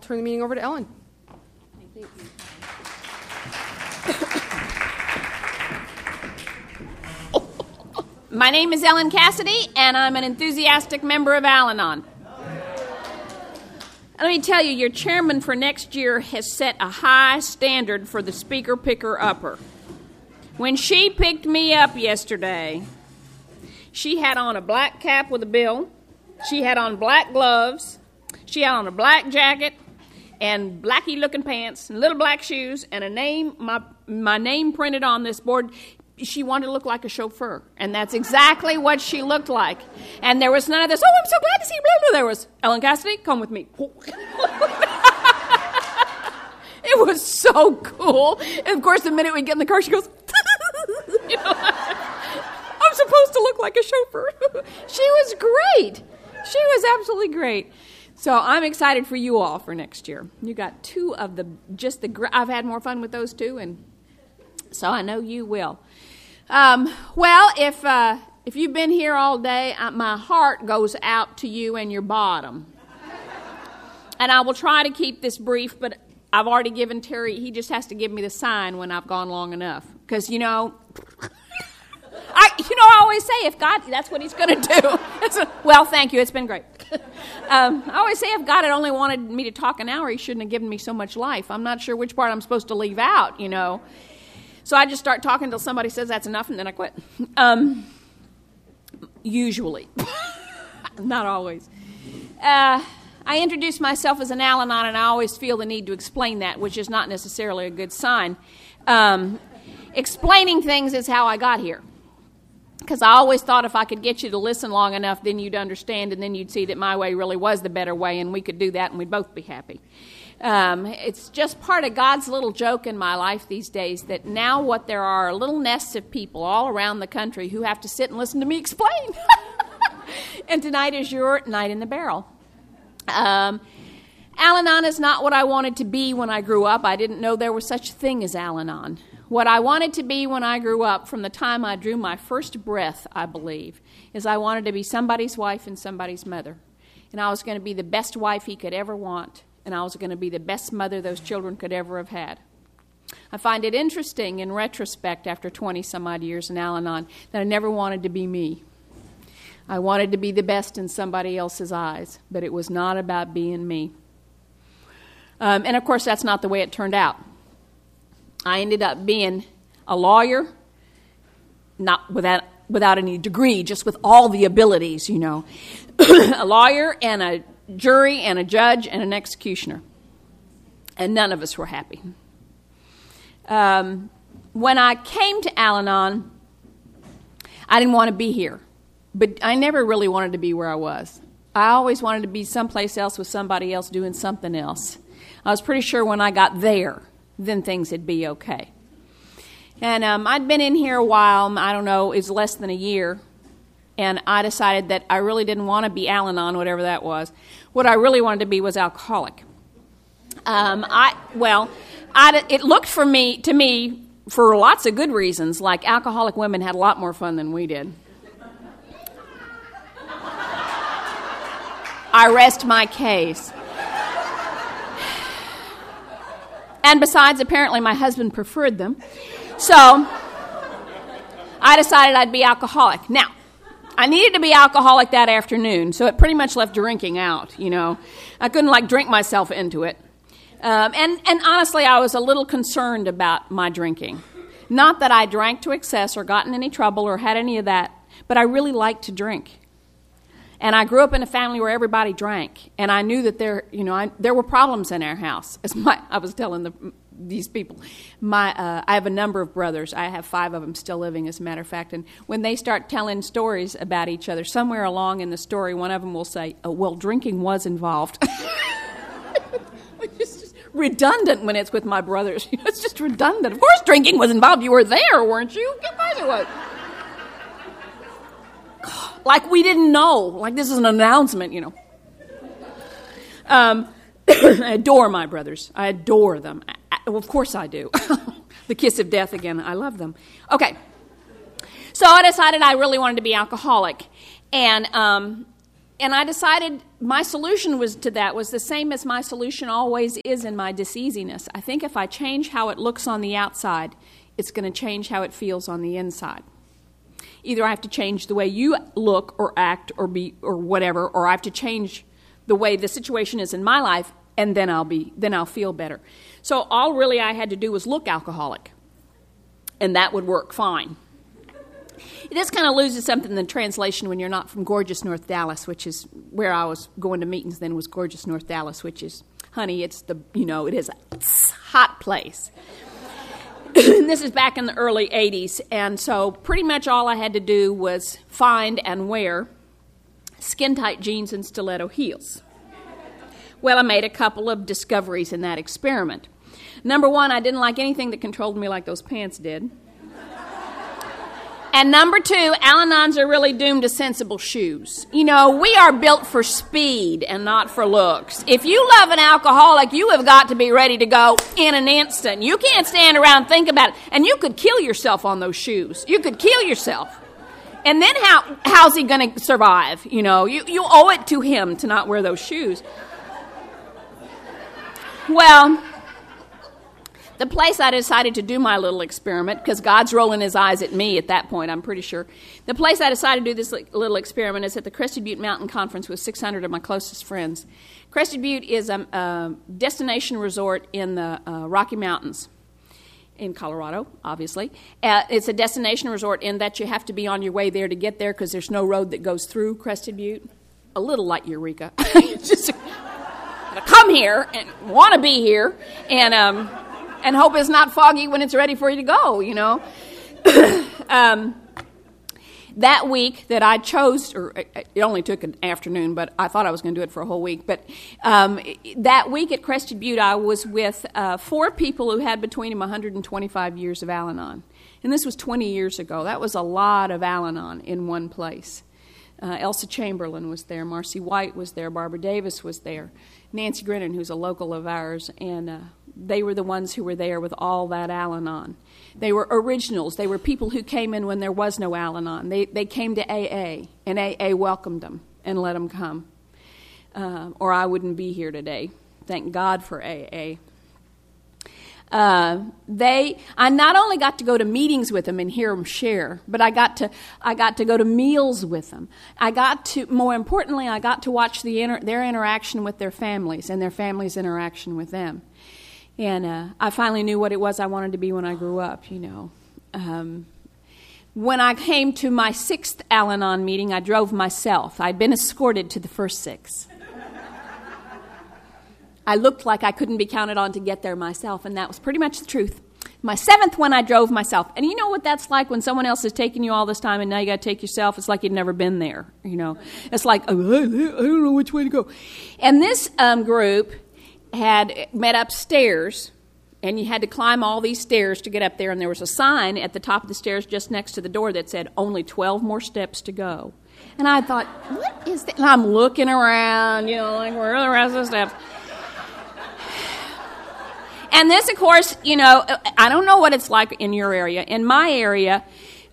turn the meeting over to Ellen. Thank you. My name is Ellen Cassidy, and I'm an enthusiastic member of Al-Anon. Let me tell you, your chairman for next year has set a high standard for the speaker picker-upper. When she picked me up yesterday, she had on a black cap with a bill, she had on black gloves, she had on a black jacket, and blacky-looking pants, and little black shoes, and a name, my name printed on this board. She wanted to look like a chauffeur, and that's exactly what she looked like. And there was none of this, oh, I'm so glad to see you, blah, blah. There was, Ellen Cassidy, come with me. It was so cool. And, of course, the minute we get in the car, she goes, you know, I'm supposed to look like a chauffeur. She was great. She was absolutely great. So I'm excited for you all for next year. You got two of I've had more fun with those two, and so I know you will. Well, if you've been here all day, my heart goes out to you and your bottom. And I will try to keep this brief, but I've already given Terry, he just has to give me the sign when I've gone long enough. Because, I always say, if God, that's what he's going to do. Well, thank you, it's been great. I always say, if God had only wanted me to talk an hour, he shouldn't have given me so much life. I'm not sure which part I'm supposed to leave out, So I just start talking until somebody says that's enough, and then I quit. Usually. Not always. I introduce myself as an Al-Anon, and I always feel the need to explain that, which is not necessarily a good sign. Explaining things is how I got here. Because I always thought if I could get you to listen long enough, then you'd understand, and then you'd see that my way really was the better way, and we could do that, and we'd both be happy. It's just part of God's little joke in my life these days that now there are little nests of people all around the country who have to sit and listen to me explain. And tonight is your night in the barrel. Al-Anon is not what I wanted to be when I grew up. I didn't know there was such a thing as Al-Anon. What I wanted to be when I grew up, from the time I drew my first breath, I believe, is I wanted to be somebody's wife and somebody's mother. And I was going to be the best wife he could ever want. And I was going to be the best mother those children could ever have had. I find it interesting in retrospect, after 20-some-odd years in Al-Anon, that I never wanted to be me. I wanted to be the best in somebody else's eyes, but it was not about being me. And, of course, that's not the way it turned out. I ended up being a lawyer, not without any degree, just with all the abilities, a lawyer and a jury and a judge and an executioner. And none of us were happy. When I came to Al-Anon, I didn't want to be here. But I never really wanted to be where I was. I always wanted to be someplace else with somebody else doing something else. I was pretty sure when I got there, then things would be okay. And I'd been in here a while. I don't know, it was less than a year. And I decided that I really didn't want to be Al-Anon, whatever that was. What I really wanted to be was alcoholic. It looked to me, for lots of good reasons, like alcoholic women had a lot more fun than we did. I rest my case. And besides, apparently my husband preferred them. So I decided I'd be alcoholic. Now, I needed to be alcoholic that afternoon, so it pretty much left drinking out, I couldn't, drink myself into it. And honestly, I was a little concerned about my drinking. Not that I drank to excess or got in any trouble or had any of that, but I really liked to drink. And I grew up in a family where everybody drank, and I knew that there were problems in our house. I was telling these people, I have a number of brothers. I have 5 of them still living, as a matter of fact. And when they start telling stories about each other, somewhere along in the story, one of them will say, "Oh, well, drinking was involved." It's just redundant when it's with my brothers. It's just redundant. Of course, drinking was involved. You were there, weren't you? Of course it was. Like we didn't know. Like this is an announcement, I adore my brothers. I adore them. Well, of course I do. The kiss of death again. I love them. Okay. So I decided I really wanted to be alcoholic. And And I decided my solution was the same as my solution always is in my diseasiness. I think if I change how it looks on the outside, it's going to change how it feels on the inside. Either I have to change the way you look or act or be or whatever, or I have to change the way the situation is in my life, and then I'll feel better. So all really I had to do was look alcoholic, and that would work fine. This kind of loses something in the translation when you're not from gorgeous North Dallas, which is where I was going to meetings then, was gorgeous North Dallas, which is, honey, it is a hot place. This is back in the early 80s, and so pretty much all I had to do was find and wear skin-tight jeans and stiletto heels. Well, I made a couple of discoveries in that experiment. Number one, I didn't like anything that controlled me like those pants did. And number two, Al-Anons are really doomed to sensible shoes. We are built for speed and not for looks. If you love an alcoholic, you have got to be ready to go in an instant. You can't stand around and think about it. And you could kill yourself on those shoes. You could kill yourself. And then how's he going to survive? You owe it to him to not wear those shoes. Well, the place I decided to do my little experiment, because God's rolling his eyes at me at that point, I'm pretty sure. The place I decided to do this little experiment is at the Crested Butte Mountain Conference with 600 of my closest friends. Crested Butte is a destination resort in the Rocky Mountains in Colorado, obviously. It's a destination resort in that you have to be on your way there to get there because there's no road that goes through Crested Butte. A little like Eureka. Just come here and want to be here and hope it's not foggy when it's ready for you to go, That week that I chose, or it only took an afternoon, but I thought I was going to do it for a whole week. But that week at Crested Butte, I was with 4 people who had between them 125 years of Al-Anon. And this was 20 years ago. That was a lot of Al-Anon in one place. Elsa Chamberlain was there. Marcy White was there. Barbara Davis was there. Nancy Grinnan, who's a local of ours, and they were the ones who were there with all that Al-Anon. They were originals. They were people who came in when there was no Al-Anon. They came to AA, and AA welcomed them and let them come. Or I wouldn't be here today. Thank God for AA. I not only got to go to meetings with them and hear them share, but I got to go to meals with them. More importantly, I got to watch their interaction with their families and their families' interaction with them. And I finally knew what it was I wanted to be when I grew up, When I came to my 6th Al-Anon meeting, I drove myself. I'd been escorted to the first 6. I looked like I couldn't be counted on to get there myself, and that was pretty much the truth. My 7th one, I drove myself. And you know what that's like when someone else is taking you all this time and now you got to take yourself? It's like you'd never been there, It's like, I don't know which way to go. And this group had met upstairs, and you had to climb all these stairs to get up there, and there was a sign at the top of the stairs just next to the door that said, only 12 more steps to go. And I thought, what is that? And I'm looking around, like, where are the rest of the steps? And this, of course, I don't know what it's like in your area. In my area,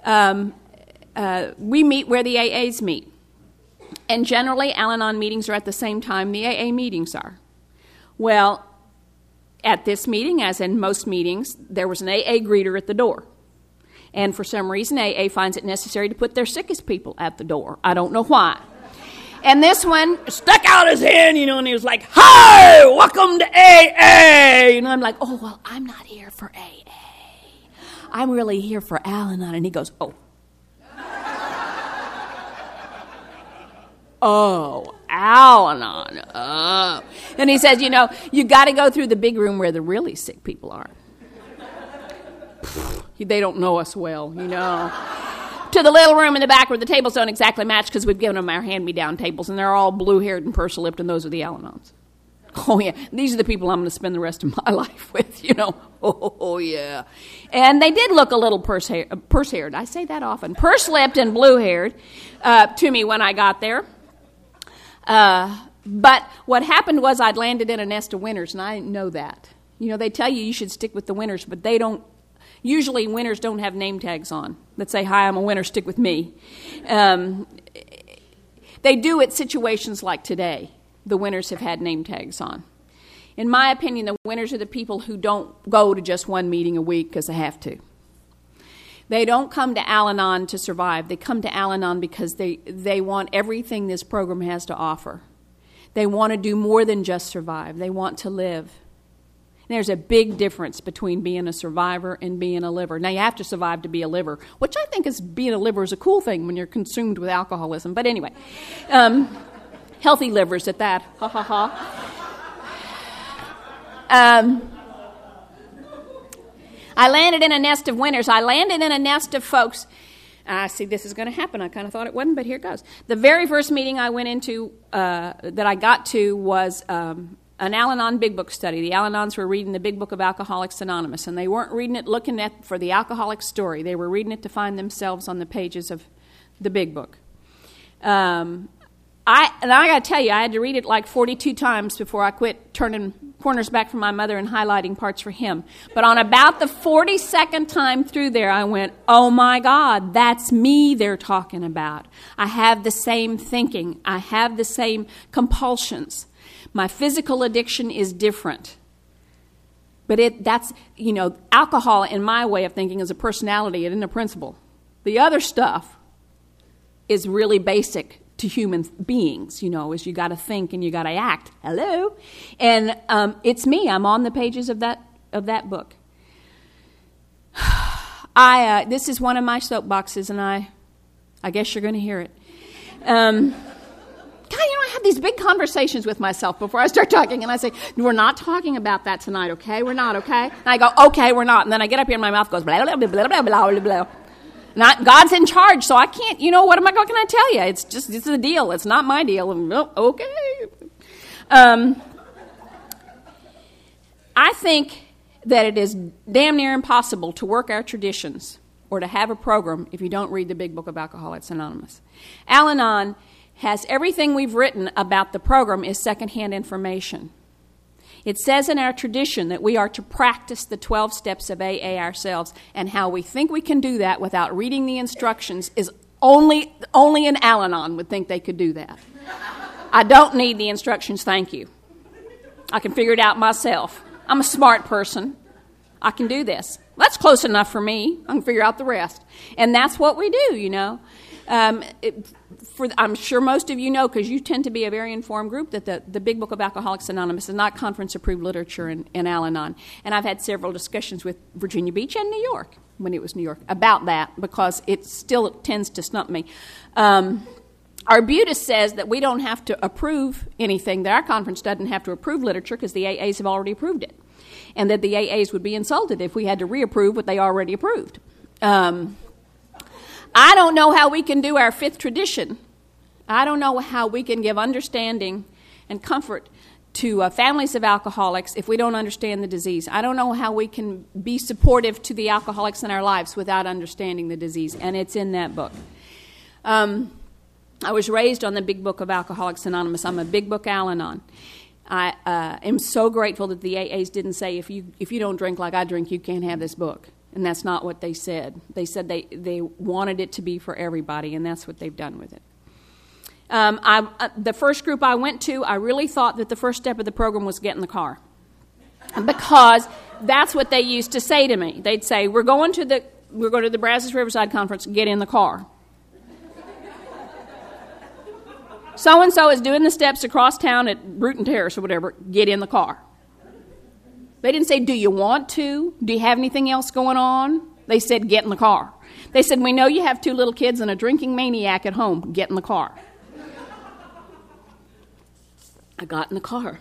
we meet where the AAs meet. And generally, Al-Anon meetings are at the same time the AA meetings are. Well, at this meeting, as in most meetings, there was an AA greeter at the door. And for some reason, AA finds it necessary to put their sickest people at the door. I don't know why. And this one stuck out his hand, and he was like, hi, welcome to AA. And I'm like, oh, well, I'm not here for AA. I'm really here for Al-Anon. And he goes, oh. Oh, Al-Anon. Oh. And he says, you got to go through the big room where the really sick people are. They don't know us well, To the little room in the back where the tables don't exactly match because we've given them our hand-me-down tables, and they're all blue-haired and purse-lipped, and those are the Al-Anons. Oh, yeah, these are the people I'm going to spend the rest of my life with, Oh, yeah. And they did look a little purse-haired. I say that often. Purse-lipped and blue-haired to me when I got there. But what happened was I'd landed in a nest of winners, and I didn't know that. They tell you should stick with the winners, but they don't. Usually winners don't have name tags on that say, hi, I'm a winner, stick with me. They do at situations like today. The winners have had name tags on. In my opinion, the winners are the people who don't go to just one meeting a week because they have to. They don't come to Al-Anon to survive. They come to Al-Anon because they want everything this program has to offer. They want to do more than just survive. They want to live. There's a big difference between being a survivor and being a liver. Now, you have to survive to be a liver, which I think is being a liver is a cool thing when you're consumed with alcoholism. But anyway, healthy livers at that. Ha, ha, ha. I landed in a nest of winners. I landed in a nest of folks. I see this is going to happen. I kind of thought it wasn't, but here it goes. The very first meeting I went into that I got to was an Al-Anon Big Book study. The Al-Anons were reading the Big Book of Alcoholics Anonymous, and they weren't reading it looking at for the alcoholic story. They were reading it to find themselves on the pages of the Big Book. I got to tell you, I had to read it like 42 times before I quit turning corners back from my mother and highlighting parts for him. But on about the 42nd time through there, I went, oh my God, that's me they're talking about. I have the same thinking. I have the same compulsions. My physical addiction is different. But that's, alcohol in my way of thinking is a personality, it isn't a principle. The other stuff is really basic to human beings, is you got to think and you got to act. Hello? And it's me. I'm on the pages of that book. This is one of my soapboxes, and I guess you're going to hear it. God, I have these big conversations with myself before I start talking, and I say, we're not talking about that tonight, okay? We're not, okay? And I go, okay, we're not. And then I get up here and my mouth goes, blah, blah, blah, blah, blah, blah, blah, blah. God's in charge, so I can't, what am I going to tell you? It's a deal. It's not my deal. Okay. I think that it is damn near impossible to work our traditions or to have a program if you don't read the Big Book of Alcoholics Anonymous. Al-Anon has everything we've written about the program is secondhand information. It says in our tradition that we are to practice the 12 steps of AA ourselves, and how we think we can do that without reading the instructions is only an Al-Anon would think they could do that. I don't need the instructions, thank you. I can figure it out myself. I'm a smart person. I can do this. That's close enough for me. I can figure out the rest. And that's what we do, I'm sure most of you know, because you tend to be a very informed group, that the Big Book of Alcoholics Anonymous is not conference-approved literature in Al-Anon. And I've had several discussions with Virginia Beach and New York, when it was New York, about that, because it still tends to stump me. Arbutus says that we don't have to approve anything, that our conference doesn't have to approve literature because the AAs have already approved it, and that the AAs would be insulted if we had to reapprove what they already approved. I don't know how we can do our fifth tradition. I don't know how we can give understanding and comfort to families of alcoholics if we don't understand the disease. I don't know how we can be supportive to the alcoholics in our lives without understanding the disease, and it's in that book. I was raised on the Big Book of Alcoholics Anonymous. I'm a Big Book Al-Anon. I am so grateful that the AAs didn't say, if you don't drink like I drink, you can't have this book. And that's not what they said. They said they wanted it to be for everybody, and that's what they've done with it. The first group I went to, I really thought that the first step of the program was get in the car. Because that's what they used to say to me. They'd say, we're going to the Brazos Riverside Conference, get in the car. So-and-so is doing the steps across town at Bruton Terrace or whatever, get in the car. They didn't say, do you want to? Do you have anything else going on? They said, get in the car. They said, we know you have 2 little kids and a drinking maniac at home. Get in the car. I got in the car.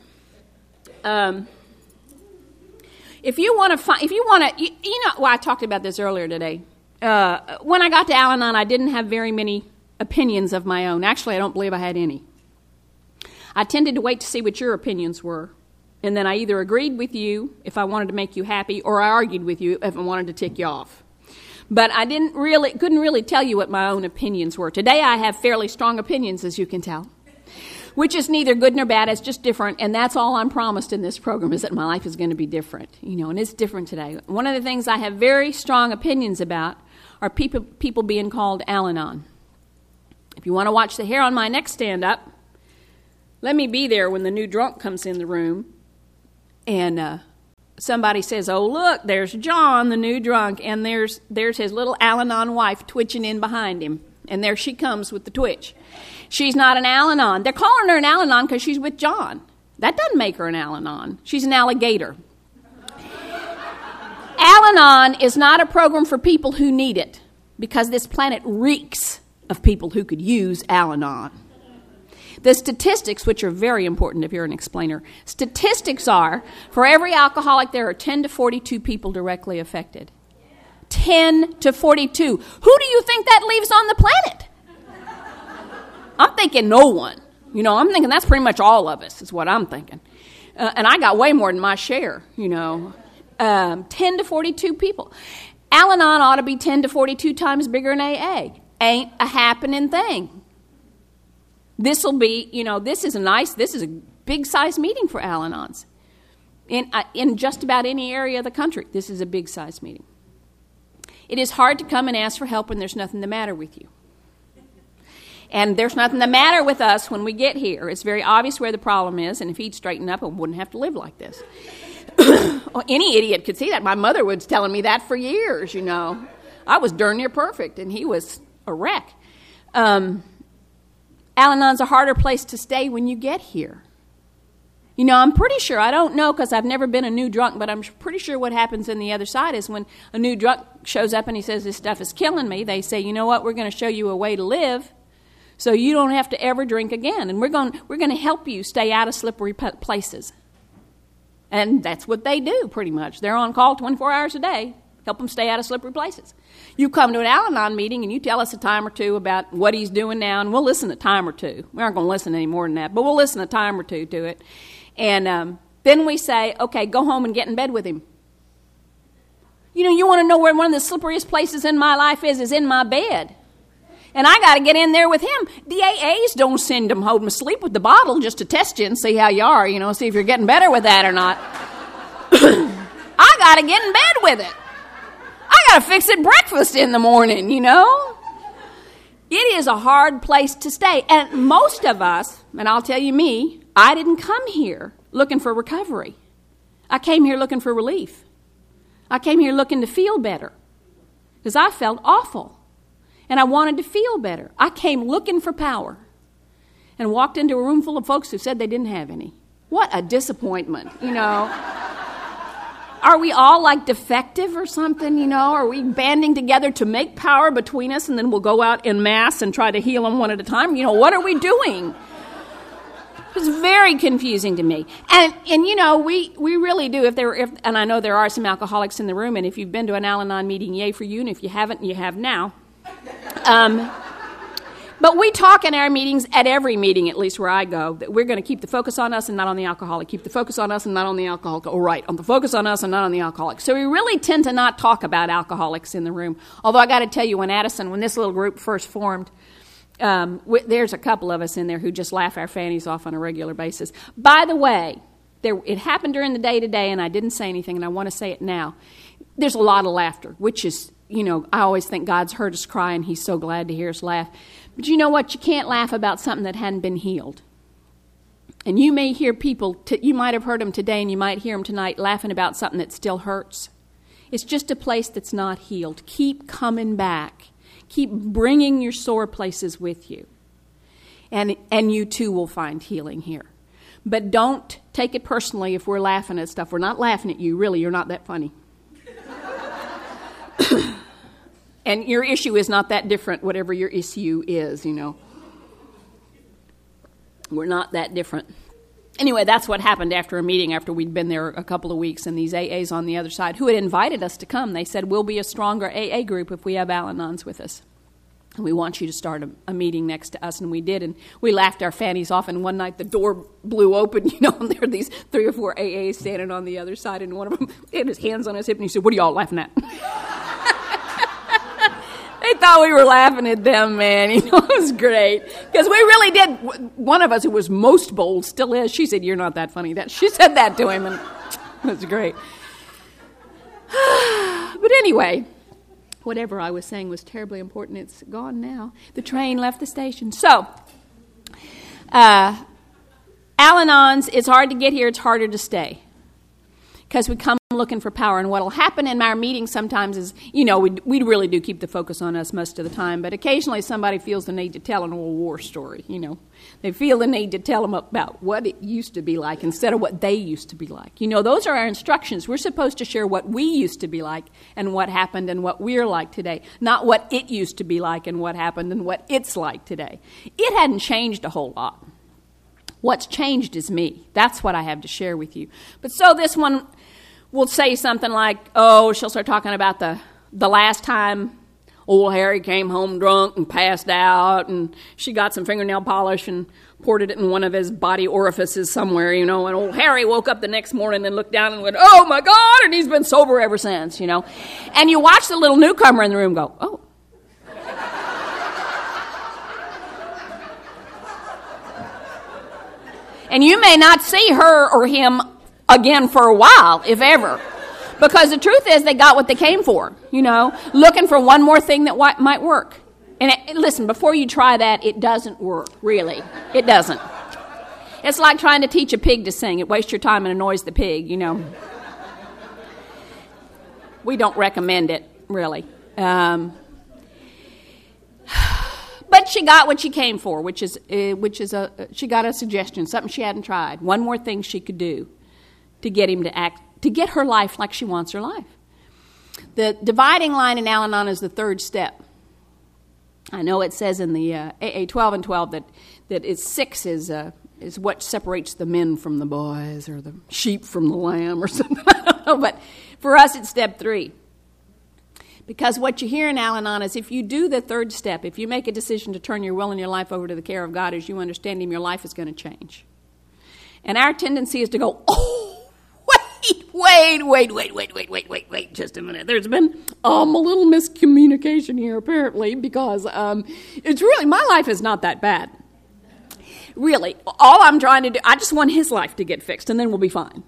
If you want to, I talked about this earlier today. When I got to Al-Anon, I didn't have very many opinions of my own. Actually, I don't believe I had any. I tended to wait to see what your opinions were. And then I either agreed with you if I wanted to make you happy, or I argued with you if I wanted to tick you off. But I couldn't really tell you what my own opinions were. Today I have fairly strong opinions, as you can tell, which is neither good nor bad. It's just different, and that's all I'm promised in this program, is that my life is going to be different, and it's different today. One of the things I have very strong opinions about are people being called Al-Anon. If you want to watch the hair on my neck stand up, let me be there when the new drunk comes in the room and somebody says, oh, look, there's John, the new drunk, and there's his little Al-Anon wife twitching in behind him. And there she comes with the twitch. She's not an Al-Anon. They're calling her an Al-Anon because she's with John. That doesn't make her an Al-Anon. She's an alligator. Al-Anon is not a program for people who need it, because this planet reeks of people who could use Al-Anon. The statistics, which are very important if you're an explainer, statistics are, for every alcoholic, there are 10 to 42 people directly affected. 10 to 42. Who do you think that leaves on the planet? I'm thinking no one. I'm thinking that's pretty much all of us is what I'm thinking. And I got way more than my share, 10 to 42 people. Al-Anon ought to be 10 to 42 times bigger than AA. Ain't a happening thing. This will be, this is a big-size meeting for Al-Anons. In just about any area of the country, this is a big-size meeting. It is hard to come and ask for help when there's nothing the matter with you. And there's nothing the matter with us when we get here. It's very obvious where the problem is, and if he'd straighten up, I wouldn't have to live like this. Well, any idiot could see that. My mother was telling me that for years, I was darn near perfect, and he was a wreck. Al-Anon's a harder place to stay when you get here. I'm pretty sure, I don't know because I've never been a new drunk, but I'm pretty sure what happens on the other side is when a new drunk shows up and he says, this stuff is killing me, they say, you know what, we're going to show you a way to live so you don't have to ever drink again. And we're going to help you stay out of slippery places. And that's what they do pretty much. They're on call 24 hours a day, help them stay out of slippery places. You come to an Al-Anon meeting and you tell us a time or two about what he's doing now, and we'll listen a time or two. We aren't going to listen any more than that, but we'll listen a time or two to it. And then we say, okay, go home and get in bed with him. You want to know where one of the slipperiest places in my life is in my bed. And I got to get in there with him. The AAs don't send them home to sleep with the bottle just to test you and see how you are, see if you're getting better with that or not. I got to get in bed with it. I got to fix it breakfast in the morning, It is a hard place to stay. And most of us, and I'll tell you me, I didn't come here looking for recovery. I came here looking for relief. I came here looking to feel better because I felt awful. And I wanted to feel better. I came looking for power and walked into a room full of folks who said they didn't have any. What a disappointment, Are we all like defective or something, Are we banding together to make power between us and then we'll go out en masse and try to heal them one at a time? What are we doing? It's very confusing to me. And we really do, and I know there are some alcoholics in the room, and if you've been to an Al-Anon meeting, yay for you, and if you haven't, you have now. But we talk in our meetings, at every meeting, at least where I go, that we're going to keep the focus on us and not on the alcoholic. Keep the focus on us and not on the alcoholic. Oh, right, on the focus on us and not on the alcoholic. So we really tend to not talk about alcoholics in the room. Although I got to tell you, when this little group first formed, there's a couple of us in there who just laugh our fannies off on a regular basis. By the way, it happened during the day today, and I didn't say anything, and I want to say it now. There's a lot of laughter, which is, I always think God's heard us cry, and he's so glad to hear us laugh. But you know what? You can't laugh about something that hadn't been healed. And you may hear people, you might have heard them today, and you might hear them tonight laughing about something that still hurts. It's just a place that's not healed. Keep coming back. Keep bringing your sore places with you. And you too will find healing here. But don't take it personally if we're laughing at stuff. We're not laughing at you. Really, you're not that funny. And your issue is not that different, whatever your issue is, We're not that different. Anyway, that's what happened after a meeting, after we'd been there a couple of weeks, and these AAs on the other side, who had invited us to come, they said, we'll be a stronger AA group if we have Al-Anons with us. And we want you to start a meeting next to us. And we did, and we laughed our fannies off, and one night the door blew open, and there were these 3 or 4 AAs standing on the other side, and one of them had his hands on his hip, and he said, what are y'all laughing at? They thought we were laughing at them, man. It was great. Because we really did. One of us who was most bold, still is, she said, you're not that funny. She said that to him, and it was great. But anyway, Whatever I was saying was terribly important. It's gone now. The train left the station. So, Al-Anons, it's hard to get here. It's harder to stay. Because we come looking for power. And what will happen in our meetings sometimes is, we really do keep the focus on us most of the time. But occasionally somebody feels the need to tell an old war story, They feel the need to tell them about what it used to be like instead of what they used to be like. Those are our instructions. We're supposed to share what we used to be like and what happened and what we're like today, not what it used to be like and what happened and what it's like today. It hadn't changed a whole lot. What's changed is me. That's what I have to share with you. But so this one will say something like, she'll start talking about the last time old Harry came home drunk and passed out, and she got some fingernail polish and poured it in one of his body orifices somewhere, and old Harry woke up the next morning and looked down and went, oh my God, and he's been sober ever since, And you watch the little newcomer in the room go, oh. And you may not see her or him again for a while, if ever. Because the truth is they got what they came for, looking for one more thing that might work. And listen, before you try that, it doesn't work, really. It doesn't. It's like trying to teach a pig to sing. It wastes your time and annoys the pig, We don't recommend it, really. But she got what she came for, which is she got a suggestion, something she hadn't tried, one more thing she could do to get him to act, to get her life like she wants her life. The dividing line in Al-Anon is the third step. I know it says in the AA 12 and 12 that it's 6 is what separates the men from the boys or the sheep from the lamb or something. I don't know, but for us it's step 3. Because what you hear in Al-Anon is if you do the third step, if you make a decision to turn your will and your life over to the care of God as you understand Him, your life is going to change. And our tendency is to go, wait, just a minute. There's been a little miscommunication here, apparently, because it's really, my life is not that bad. Really, all I'm trying to do, I just want his life to get fixed, and then we'll be fine.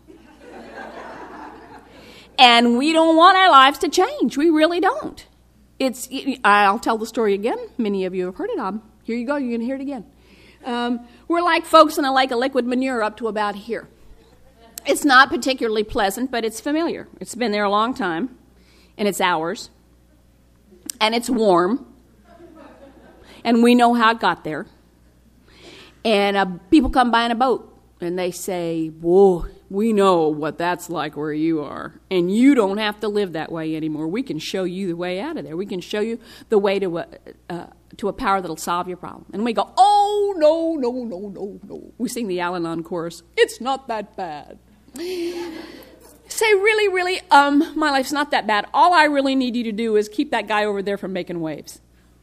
And we don't want our lives to change. We really don't. I'll tell the story again. Many of you have heard it. Here you go. You're going to hear it again. We're like folks in a lake of liquid manure up to about here. It's not particularly pleasant, but it's familiar. It's been there a long time, and it's ours, and it's warm, and we know how it got there. And people come by in a boat, and they say, whoa, we know what that's like where you are, and you don't have to live that way anymore. We can show you the way out of there. We can show you the way to a power that'll solve your problem. And we go, oh, no. We sing the Al-Anon chorus. It's not that bad. Say, really, my life's not that bad. All I really need you to do is keep that guy over there from making waves.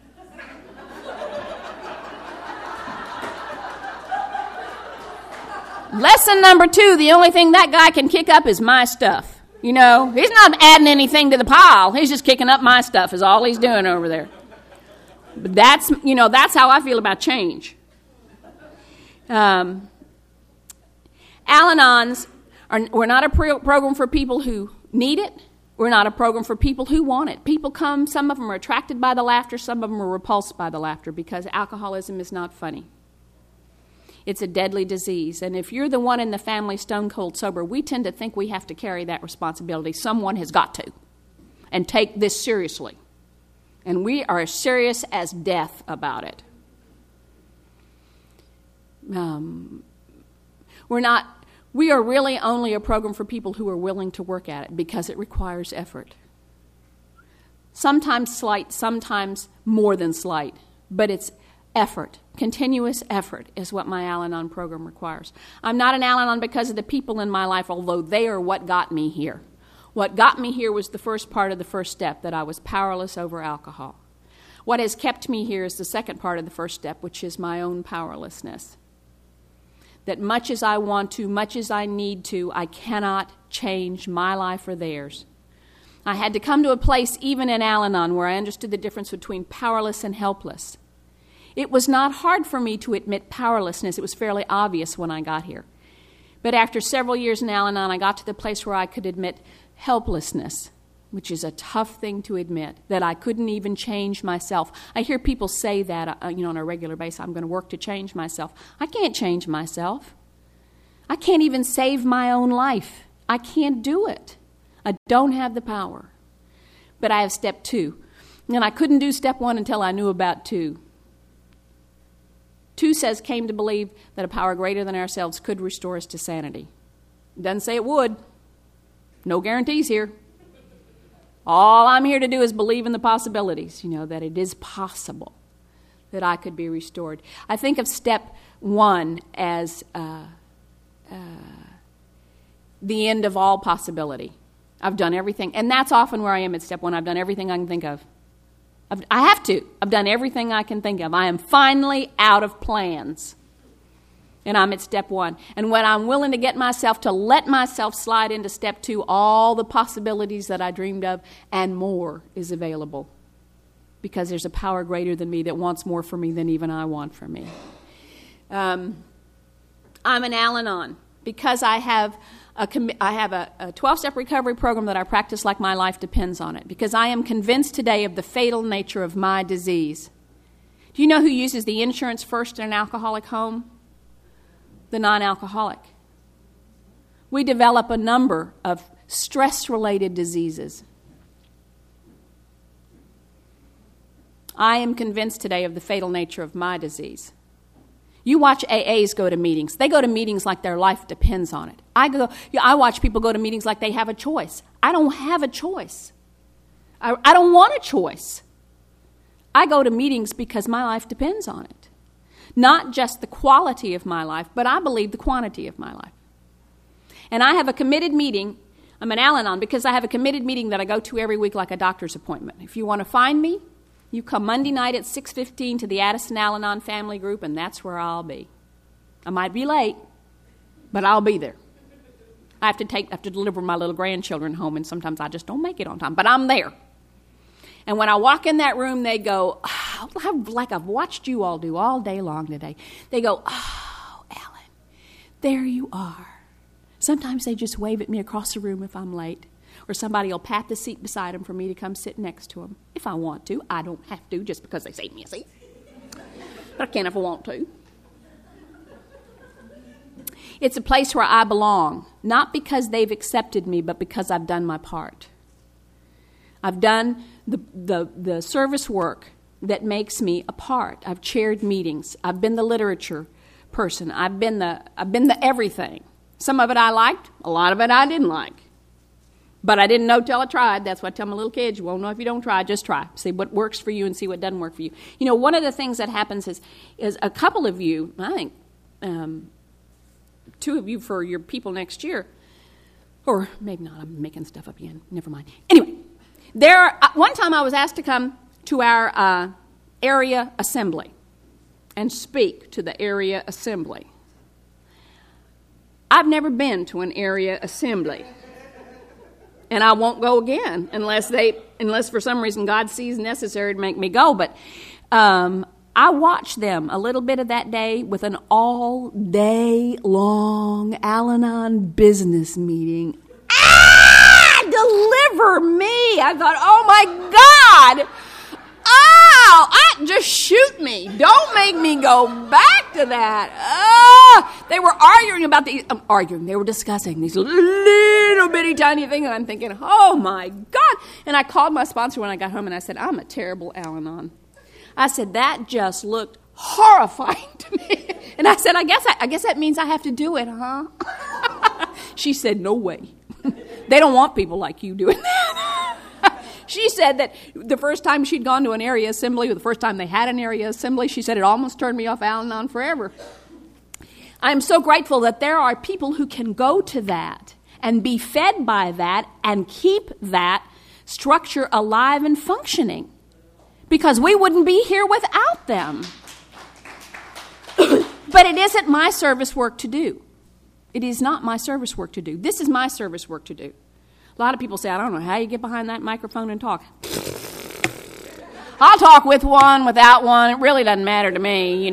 Lesson number 2, the only thing that guy can kick up is my stuff. He's not adding anything to the pile. He's just kicking up my stuff is all he's doing over there. But that's how I feel about change. Al-Anons, we're not a program for people who need it. We're not a program for people who want it. People come, some of them are attracted by the laughter, some of them are repulsed by the laughter because alcoholism is not funny. It's a deadly disease. And if you're the one in the family stone cold sober, we tend to think we have to carry that responsibility. Someone has got to. And take this seriously. And we are as serious as death about it. We are really only a program for people who are willing to work at it because it requires effort. Sometimes slight, sometimes more than slight, but it's effort. Continuous effort is what my Al-Anon program requires. I'm not an Al-Anon because of the people in my life, although they are what got me here. What got me here was the first part of the first step, that I was powerless over alcohol. What has kept me here is the second part of the first step, which is my own powerlessness. That much as I want to, much as I need to, I cannot change my life or theirs. I had to come to a place, even in Al-Anon, where I understood the difference between powerless and helpless. It was not hard for me to admit powerlessness. It was fairly obvious when I got here. But after several years in Al-Anon, I got to the place where I could admit helplessness. which is a tough thing to admit, that I couldn't even change myself. I hear people say that, on a regular basis, I'm going to work to change myself. I can't change myself. I can't even save my own life. I can't do it. I don't have the power. But I have step 2. And I couldn't do step 1 until I knew about 2. 2 says, came to believe that a power greater than ourselves could restore us to sanity. It doesn't say it would. No guarantees here. All I'm here to do is believe in the possibilities, that it is possible that I could be restored. I think of step 1 as the end of all possibility. I've done everything. And that's often where I am at step 1. I've done everything I can think of. I have to. I've done everything I can think of. I am finally out of plans. And I'm at step 1. And when I'm willing to get myself to let myself slide into step 2, all the possibilities that I dreamed of and more is available. Because there's a power greater than me that wants more for me than even I want for me. I'm an Al-Anon because I have a 12-step recovery program that I practice like my life depends on it. Because I am convinced today of the fatal nature of my disease. Do you know who uses the insurance first in an alcoholic home? The non-alcoholic. We develop a number of stress-related diseases. I am convinced today of the fatal nature of my disease. You watch AAs go to meetings. They go to meetings like their life depends on it. I watch people go to meetings like they have a choice. I don't have a choice. I don't want a choice. I go to meetings because my life depends on it. Not just the quality of my life, but I believe the quantity of my life. And I have a committed meeting. I'm an Al-Anon because I have a committed meeting that I go to every week like a doctor's appointment. If you want to find me, you come Monday night at 6:15 to the Addison Al-Anon family group, and that's where I'll be. I might be late, but I'll be there. I have to deliver my little grandchildren home, and sometimes I just don't make it on time, but I'm there. And when I walk in that room, they go, like I've watched you all do all day long today. They go, oh, Ellen, there you are. Sometimes they just wave at me across the room if I'm late. Or somebody will pat the seat beside them for me to come sit next to them. If I want to. I don't have to just because they save me a seat. But I can if I want to. It's a place where I belong. Not because they've accepted me, but because I've done my part. I've done the service work that makes me a part. I've chaired meetings. I've been the literature person. I've been the everything. Some of it I liked. A lot of it I didn't like. But I didn't know till I tried. That's why I tell my little kids, you won't know if you don't try. Just try. See what works for you and see what doesn't work for you. One of the things that happens is a couple of you, I think 2 of you for your people next year, or maybe not, I'm making stuff up again. Never mind. Anyway, one time I was asked to come to our area assembly and speak to the area assembly. I've never been to an area assembly. And I won't go again unless for some reason God sees necessary to make me go. But I watched them a little bit of that day with an all-day long Al-Anon business meeting. Deliver me! I thought, oh my God! Just shoot me. Don't make me go back to that. They were arguing about they were discussing these little bitty tiny things, and I'm thinking, oh my God. And I called my sponsor when I got home, and I said, I'm a terrible Al-Anon. I said, that just looked horrifying to me. And I said, I guess that means I have to do it, huh? She said, no way. They don't want people like you doing that. She said that the first time she'd gone to an area assembly, or the first time they had an area assembly, she said it almost turned me off Al-Anon forever. I'm so grateful that there are people who can go to that and be fed by that and keep that structure alive and functioning. Because we wouldn't be here without them. But it isn't my service work to do. It is not my service work to do. This is my service work to do. A lot of people say, I don't know how you get behind that microphone and talk. I'll talk with one, without one. It really doesn't matter to me,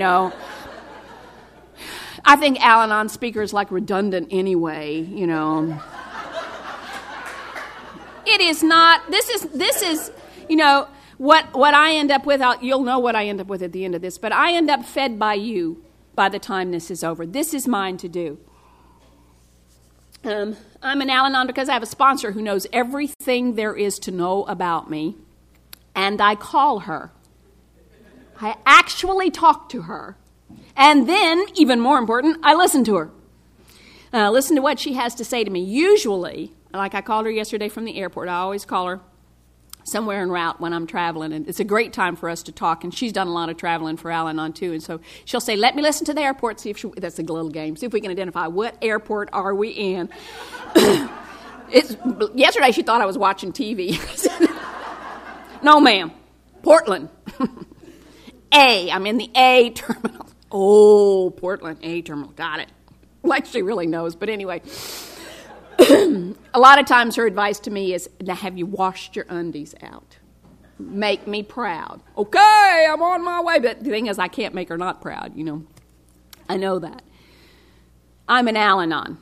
I think Al-Anon speakers like redundant anyway, it is not, this is, you know, what I end up with, you'll know what I end up with at the end of this, but I end up fed by you by the time this is over. This is mine to do. I'm an Al-Anon because I have a sponsor who knows everything there is to know about me, and I call her. I actually talk to her. And then, even more important, I listen to her. Listen to what she has to say to me. Usually, like I called her yesterday from the airport, I always call her somewhere en route when I'm traveling, and it's a great time for us to talk, and she's done a lot of traveling for Al-Anon too, and so she'll say, let me listen to the airport, see if that's a little game, see if we can identify what airport are we in. Yesterday she thought I was watching TV. No, ma'am. Portland. I'm in the A terminal. Oh, Portland, A terminal, got it. Like she really knows, but anyway. A lot of times her advice to me is, now have you washed your undies out? Make me proud. Okay, I'm on my way. But the thing is, I can't make her not proud, you know. I know that. I'm an Al-Anon.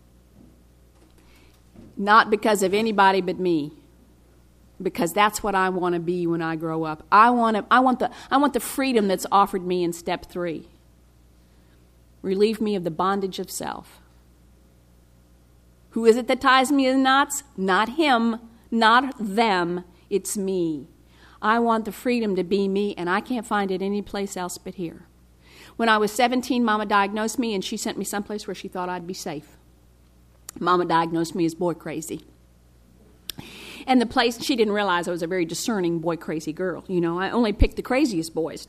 Not because of anybody but me. Because that's what I want to be when I grow up. I want the freedom that's offered me in step 3. Relieve me of the bondage of self. Who is it that ties me in knots? Not him, not them. It's me. I want the freedom to be me, and I can't find it anyplace else but here. When I was 17, Mama diagnosed me, and she sent me someplace where she thought I'd be safe. Mama diagnosed me as boy crazy. And the place, she didn't realize I was a very discerning boy crazy girl. You know, I only picked the craziest boys.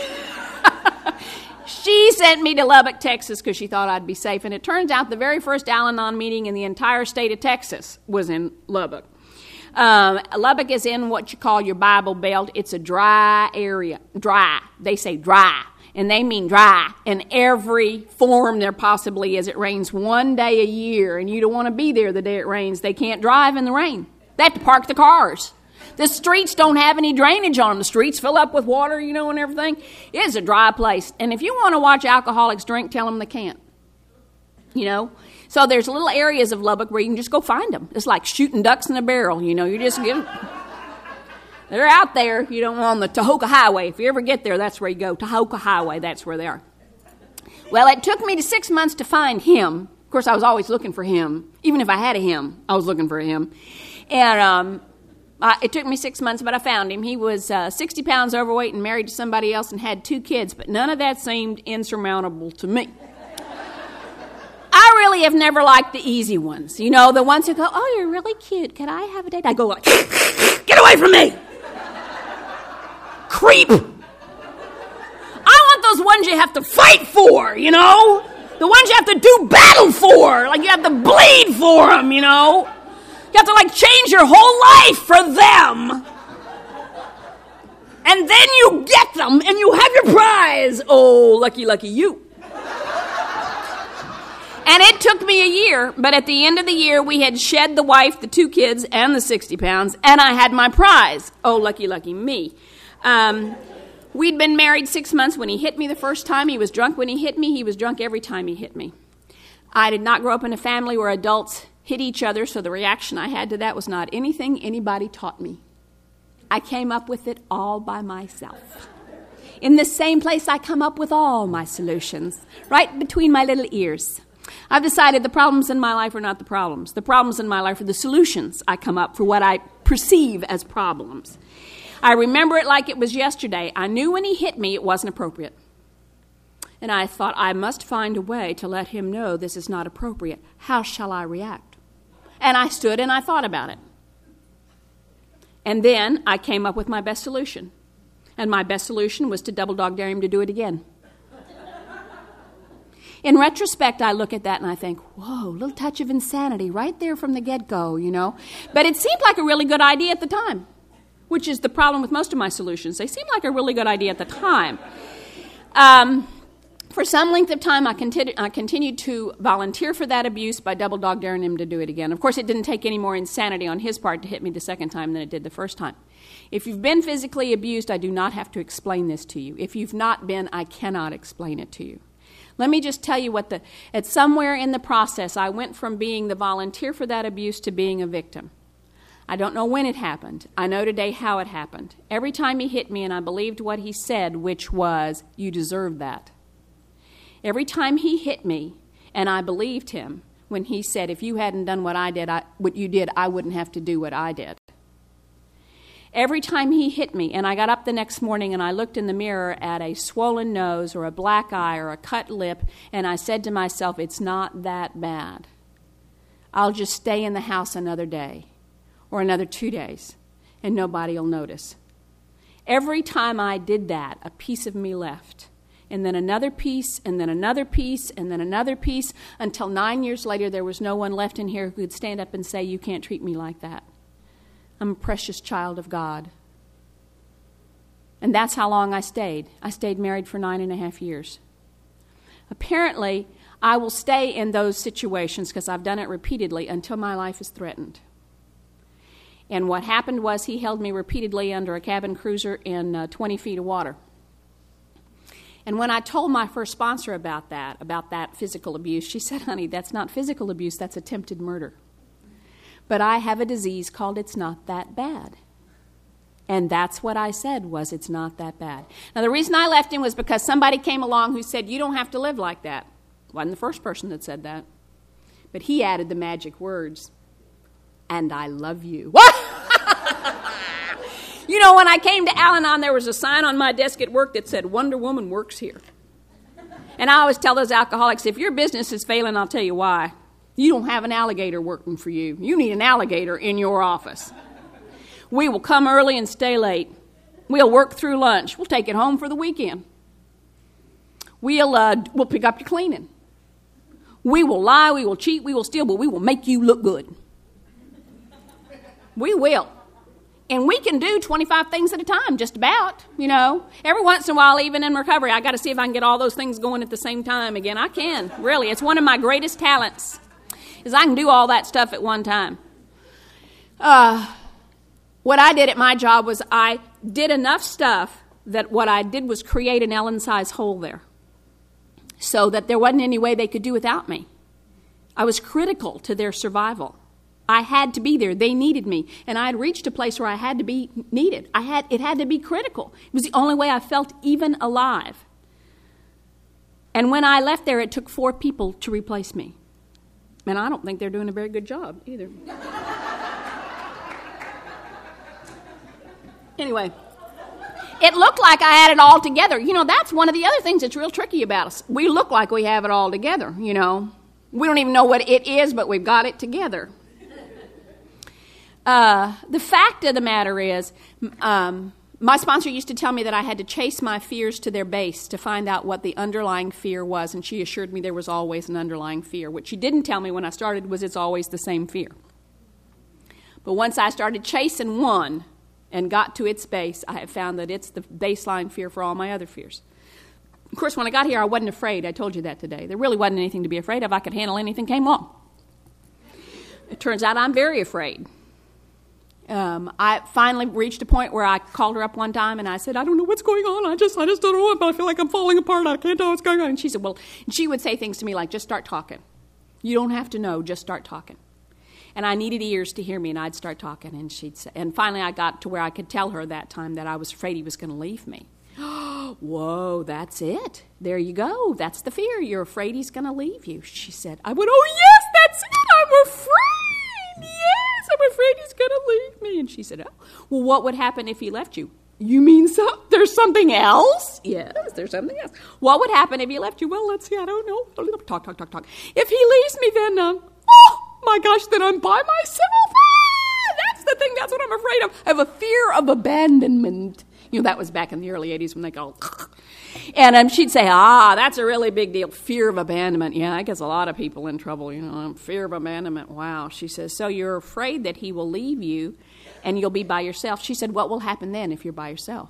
She sent me to Lubbock, Texas, because she thought I'd be safe. And it turns out the very first Al-Anon meeting in the entire state of Texas was in Lubbock. Lubbock is in what you call your Bible Belt. It's a dry area. Dry. They say dry. And they mean dry in every form there possibly is. It rains one day a year, and you don't want to be there the day it rains. They can't drive in the rain. They have to park the cars. The streets don't have any drainage on them. The streets fill up with water, you know, and everything. It's a dry place. And if you want to watch alcoholics drink, tell them they can't. You know? So there's little areas of Lubbock where you can just go find them. It's like shooting ducks in a barrel, you know. You just give them. They're out there, you know, on the Tahoka Highway. If you ever get there, that's where you go. Tahoka Highway, that's where they are. Well, it took me 6 months to find him. Of course, I was always looking for him. Even if I had a him, I was looking for him. And it took me 6 months, but I found him. He was 60 pounds overweight and married to somebody else and had 2 kids, but none of that seemed insurmountable to me. I really have never liked the easy ones. You know, the ones who go, oh, you're really cute. Can I have a date? I go like, get away from me. Creep. I want those ones you have to fight for, you know? The ones you have to do battle for. Like you have to bleed for them, you know? You have to like change your whole life for them. And then you get them and you have your prize. Oh, lucky, lucky you. And it took me a year, but at the end of the year, we had shed the wife, the 2 kids, and the 60 pounds, and I had my prize. Oh, lucky, lucky me. We'd been married 6 months when he hit me the first time. He was drunk when he hit me. He was drunk every time he hit me. I did not grow up in a family where adults hit each other, so the reaction I had to that was not anything anybody taught me. I came up with it all by myself. In the same place I come up with all my solutions, right between my little ears. I've decided the problems in my life are not the problems. The problems in my life are the solutions I come up for what I perceive as problems. I remember it like it was yesterday. I knew when he hit me it wasn't appropriate. And I thought, I must find a way to let him know this is not appropriate. How shall I react? And I stood and I thought about it. And then I came up with my best solution. And my best solution was to double dog dare him to do it again. In retrospect, I look at that and I think, whoa, a little touch of insanity right there from the get-go, you know. But it seemed like a really good idea at the time, which is the problem with most of my solutions. They seemed like a really good idea at the time. For some length of time, I continued to volunteer for that abuse by double dog daring him to do it again. Of course, it didn't take any more insanity on his part to hit me the second time than it did the first time. If you've been physically abused, I do not have to explain this to you. If you've not been, I cannot explain it to you. Let me just tell you at somewhere in the process, I went from being the volunteer for that abuse to being a victim. I don't know when it happened. I know today how it happened. Every time he hit me and I believed what he said, which was, you deserve that. Every time he hit me and I believed him when he said, if you hadn't done what you did, I wouldn't have to do what I did. Every time he hit me and I got up the next morning and I looked in the mirror at a swollen nose or a black eye or a cut lip and I said to myself, it's not that bad. I'll just stay in the house another day or another 2 days and nobody will notice. Every time I did that, a piece of me left. And then another piece, and then another piece, and then another piece, until 9 years later there was no one left in here who could stand up and say, you can't treat me like that. I'm a precious child of God. And that's how long I stayed. I stayed married for 9.5 years. Apparently, I will stay in those situations because I've done it repeatedly until my life is threatened. And what happened was he held me repeatedly under a cabin cruiser in 20 feet of water. And when I told my first sponsor about that physical abuse, she said, honey, that's not physical abuse, that's attempted murder. But I have a disease called it's not that bad. And that's what I said was it's not that bad. Now, the reason I left him was because somebody came along who said, you don't have to live like that. Wasn't the first person that said that. But he added the magic words, and I love you. What? You know, when I came to Al-Anon, there was a sign on my desk at work that said, Wonder Woman works here. And I always tell those alcoholics, if your business is failing, I'll tell you why. You don't have an alligator working for you. You need an alligator in your office. We will come early and stay late. We'll work through lunch. We'll take it home for the weekend. We'll pick up your cleaning. We will lie, we will cheat, we will steal, but we will make you look good. We will. And we can do 25 things at a time, just about, you know. Every once in a while, even in recovery, I got to see if I can get all those things going at the same time again. I can, really. It's one of my greatest talents, is I can do all that stuff at one time. What I did at my job was I did enough stuff that what I did was create an Ellen-size hole there so that there wasn't any way they could do without me. I was critical to their survival. I had to be there. They needed me. And I had reached a place where I had to be needed. It had to be critical. It was the only way I felt even alive. And when I left there, it took 4 people to replace me. And I don't think they're doing a very good job either. Anyway, it looked like I had it all together. You know, that's one of the other things that's real tricky about us. We look like we have it all together, you know. We don't even know what it is, but we've got it together. The fact of the matter is, my sponsor used to tell me that I had to chase my fears to their base to find out what the underlying fear was, and she assured me there was always an underlying fear. What she didn't tell me when I started was it's always the same fear. But once I started chasing one and got to its base, I have found that it's the baseline fear for all my other fears. Of course, when I got here, I wasn't afraid. I told you that today. There really wasn't anything to be afraid of. I could handle anything came along. It turns out I'm very afraid. I finally reached a point where I called her up one time and I said, I don't know what's going on. I just don't know, but I feel like I'm falling apart. I can't tell what's going on. And she said, well, and she would say things to me like, just start talking. You don't have to know, just start talking. And I needed ears to hear me, and I'd start talking. And she'd say, and finally I got to where I could tell her that time that I was afraid he was going to leave me. Whoa, that's it. There you go. That's the fear. You're afraid he's going to leave you. She said, I went, oh, yes, that's it. I'm afraid. Yes, I'm afraid he's going to leave me. And she said, oh, well, what would happen if he left you? You mean there's something else? Yes, there's something else. What would happen if he left you? Well, let's see. I don't know. Talk. If he leaves me, then, oh, my gosh, then I'm by myself. That's the thing. That's what I'm afraid of. I have a fear of abandonment. You know, that was back in the early 80s when they go, and she'd say, that's a really big deal, fear of abandonment. Yeah, that gets a lot of people in trouble, you know, fear of abandonment. Wow. She says, so you're afraid that he will leave you and you'll be by yourself. She said, what will happen then if you're by yourself?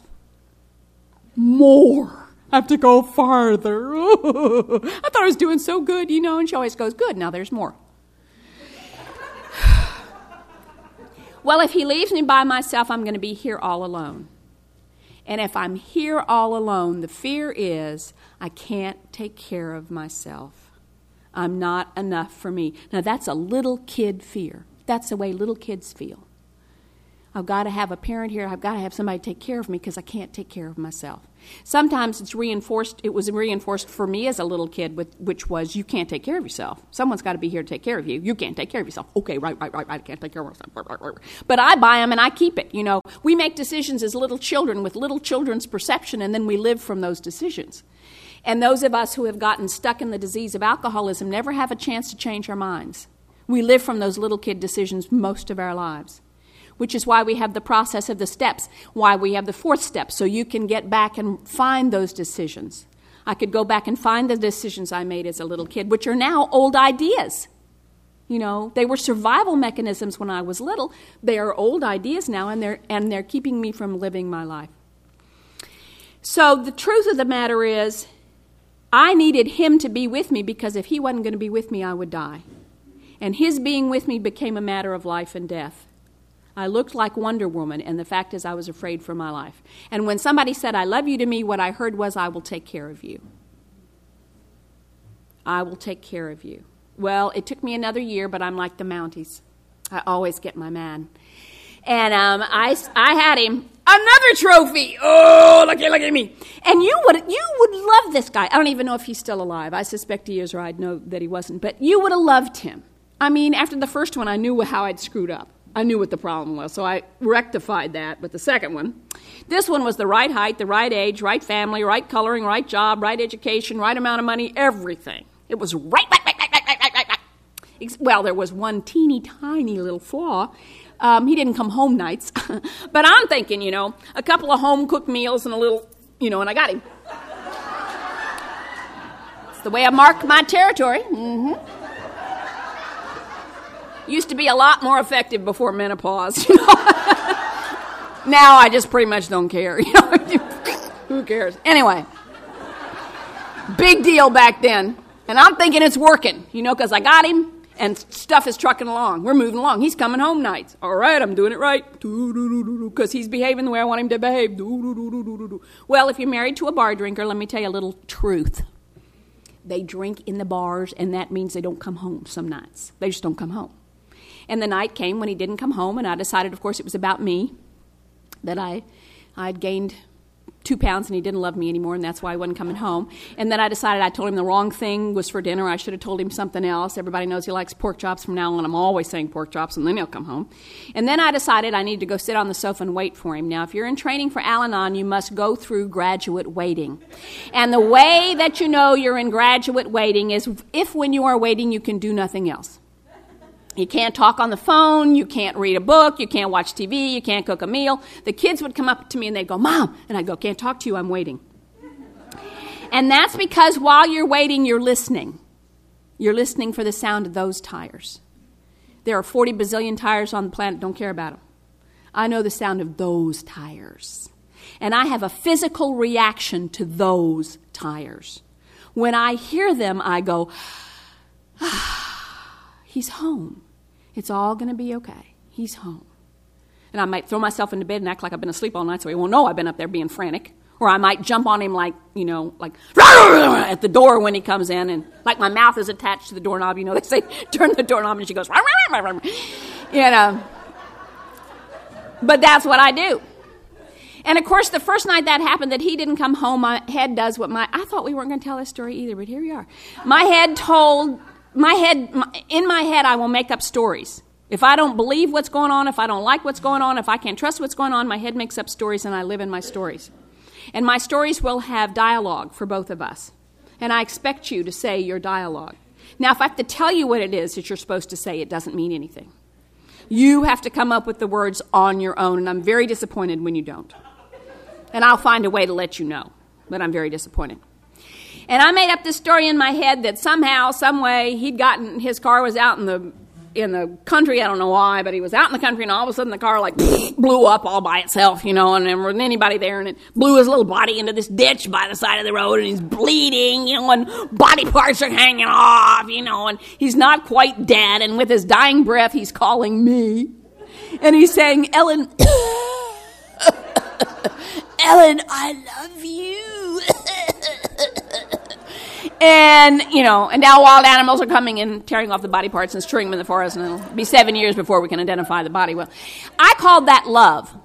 More. I have to go farther. I thought I was doing so good, you know, and she always goes, good, now there's more. Well, if he leaves me by myself, I'm going to be here all alone. And if I'm here all alone, the fear is I can't take care of myself. I'm not enough for me. Now, that's a little kid fear. That's the way little kids feel. I've got to have a parent here. I've got to have somebody take care of me because I can't take care of myself. Sometimes it's reinforced. It was reinforced for me as a little kid, which was, you can't take care of yourself. Someone's got to be here to take care of you. You can't take care of yourself. Okay, right. I can't take care of myself. But I buy them and I keep it. You know, we make decisions as little children with little children's perception, and then we live from those decisions. And those of us who have gotten stuck in the disease of alcoholism never have a chance to change our minds. We live from those little kid decisions most of our lives, which is why we have the process of the steps, why we have the fourth step, so you can get back and find those decisions. I could go back and find the decisions I made as a little kid, which are now old ideas. You know, they were survival mechanisms when I was little. They are old ideas now, and they're keeping me from living my life. So the truth of the matter is, I needed him to be with me, because if he wasn't going to be with me, I would die. And his being with me became a matter of life and death. I looked like Wonder Woman, and the fact is I was afraid for my life. And when somebody said, I love you to me, what I heard was, I will take care of you. I will take care of you. Well, it took me another year, but I'm like the Mounties. I always get my man. And I had him. Another trophy. Oh, look at me. And you would love this guy. I don't even know if he's still alive. I suspect he is, or I'd know that he wasn't. But you would have loved him. I mean, after the first one, I knew how I'd screwed up. I knew what the problem was, so I rectified that with the second one. This one was the right height, the right age, right family, right coloring, right job, right education, right amount of money, everything. It was right. Well, there was one teeny tiny little flaw. He didn't come home nights. But I'm thinking, a couple of home-cooked meals and a little, and I got him. It's the way I mark my territory. Mm-hmm. Used to be a lot more effective before menopause. Now I just pretty much don't care. Who cares? Anyway, big deal back then. And I'm thinking it's working, because I got him and stuff is trucking along. We're moving along. He's coming home nights. All right, I'm doing it right. Because he's behaving the way I want him to behave. Well, if you're married to a bar drinker, let me tell you a little truth. They drink in the bars, and that means they don't come home some nights. They just don't come home. And the night came when he didn't come home, and I decided, of course, it was about me, that I'd gained 2 pounds and he didn't love me anymore, and that's why he wasn't coming home. And then I decided I told him the wrong thing was for dinner. I should have told him something else. Everybody knows he likes pork chops from now on. I'm always saying pork chops, and then he'll come home. And then I decided I need to go sit on the sofa and wait for him. Now, if you're in training for Al-Anon, you must go through graduate waiting. And the way that you know you're in graduate waiting is if when you are waiting you can do nothing else. You can't talk on the phone, you can't read a book, you can't watch TV, you can't cook a meal. The kids would come up to me and they'd go, Mom, and I'd go, can't talk to you, I'm waiting. And that's because while you're waiting, you're listening. You're listening for the sound of those tires. There are 40 bazillion tires on the planet, don't care about them. I know the sound of those tires. And I have a physical reaction to those tires. When I hear them, I go, he's home. It's all going to be okay. He's home. And I might throw myself into bed and act like I've been asleep all night so he won't know I've been up there being frantic. Or I might jump on him like at the door when he comes in, and like my mouth is attached to the doorknob. They say, turn the doorknob, and she goes, But that's what I do. And of course, the first night that happened, that he didn't come home, my head does what I thought we weren't going to tell this story either, but here we are. In my head, I will make up stories. If I don't believe what's going on, if I don't like what's going on, if I can't trust what's going on, my head makes up stories and I live in my stories. And my stories will have dialogue for both of us. And I expect you to say your dialogue. Now, if I have to tell you what it is that you're supposed to say, it doesn't mean anything. You have to come up with the words on your own, and I'm very disappointed when you don't. And I'll find a way to let you know, but I'm very disappointed. And I made up this story in my head that somehow, some way, his car was out in the country. I don't know why, but he was out in the country, and all of a sudden the car blew up all by itself, and there wasn't anybody there, and it blew his little body into this ditch by the side of the road, and he's bleeding, and body parts are hanging off, and he's not quite dead, and with his dying breath, he's calling me, and he's saying, Ellen, Ellen, I love you. And, and now wild animals are coming and tearing off the body parts and strewing them in the forest, and it'll be 7 years before we can identify the body. Well, I called that love.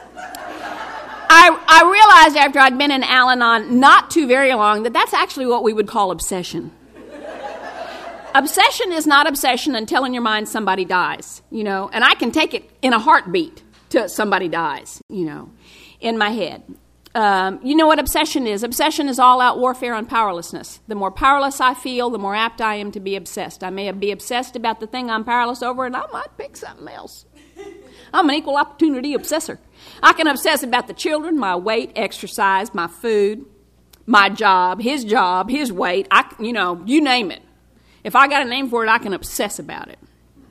I realized after I'd been in Al-Anon not too very long that that's actually what we would call obsession. Obsession is not obsession until in your mind somebody dies, and I can take it in a heartbeat till somebody dies, in my head. You know what obsession is? Obsession is all-out warfare on powerlessness. The more powerless I feel, the more apt I am to be obsessed. I may be obsessed about the thing I'm powerless over, and I might pick something else. I'm an equal opportunity obsessor. I can obsess about the children, my weight, exercise, my food, my job, his weight, you name it. If I got a name for it, I can obsess about it.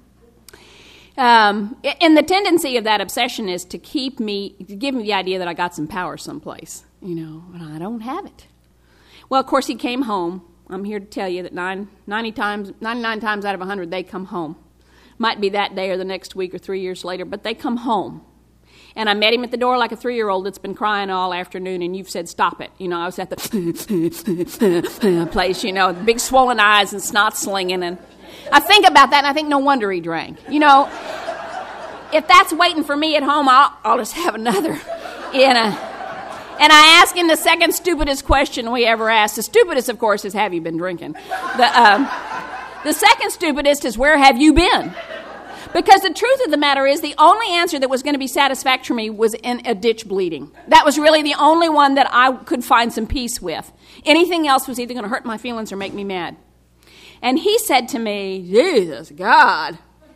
And the tendency of that obsession is to give me the idea that I got some power someplace, and I don't have it. Well, of course, he came home. I'm here to tell you that 99 times out of 100, they come home. Might be that day or the next week or 3 years later, but they come home. And I met him at the door like a 3-year-old that's been crying all afternoon, and you've said, stop it. I was at the place, big swollen eyes and snot slinging. And I think about that, and I think no wonder he drank. If that's waiting for me at home, I'll just have another. And I asked him the second stupidest question we ever asked. The stupidest, of course, is, have you been drinking? The second stupidest is, where have you been? Because the truth of the matter is, the only answer that was going to be satisfactory for me was in a ditch bleeding. That was really the only one that I could find some peace with. Anything else was either going to hurt my feelings or make me mad. And he said to me, Jesus, God,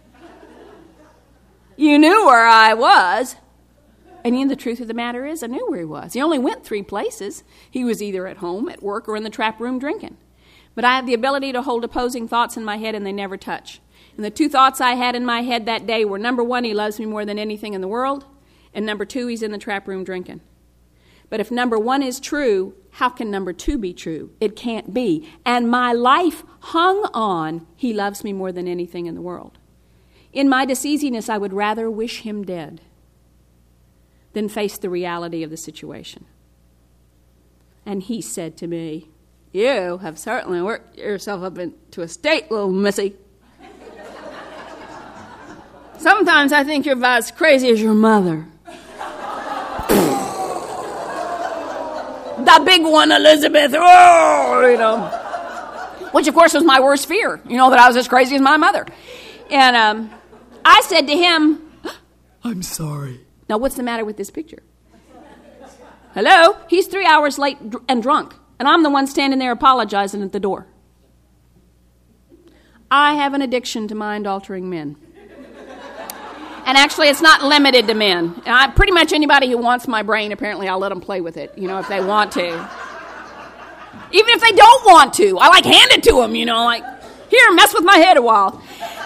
you knew where I was. And the truth of the matter is, I knew where he was. He only went 3 places. He was either at home, at work, or in the trap room drinking. But I have the ability to hold opposing thoughts in my head, and they never touch. And the 2 thoughts I had in my head that day were, number 1, he loves me more than anything in the world, and number 2, he's in the trap room drinking. But if number 1 is true, how can number 2 be true? It can't be. And my life hung on, he loves me more than anything in the world. In my diseasiness, I would rather wish him dead than face the reality of the situation. And he said to me, you have certainly worked yourself up into a state, little missy. Sometimes I think you're about as crazy as your mother. The big one, Elizabeth. Which, of course, was my worst fear, that I was as crazy as my mother. And I said to him, I'm sorry. Now, what's the matter with this picture? Hello? He's 3 hours late and drunk, and I'm the one standing there apologizing at the door. I have an addiction to mind-altering men. And actually, it's not limited to men. Pretty much anybody who wants my brain, apparently I'll let them play with it, if they want to. Even if they don't want to, I hand it to them, here, mess with my head a while.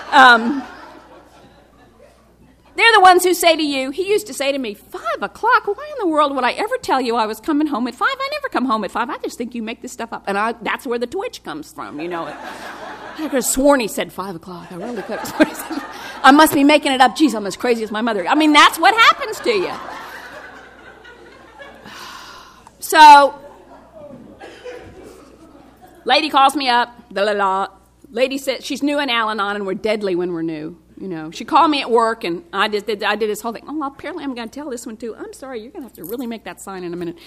They're the ones who say to you, he used to say to me, 5 o'clock? Why in the world would I ever tell you I was coming home at 5? I never come home at 5. I just think you make this stuff up. And that's where the twitch comes from, I could have sworn he said 5 o'clock. I really could have sworn he said I must be making it up. Geez, I'm as crazy as my mother. That's what happens to you. So, lady calls me up. Lady said she's new in Al-Anon, and we're deadly when we're new. She called me at work, and I did this whole thing. Oh, well, apparently I'm going to tell this one too. I'm sorry, you're going to have to really make that sign in a minute.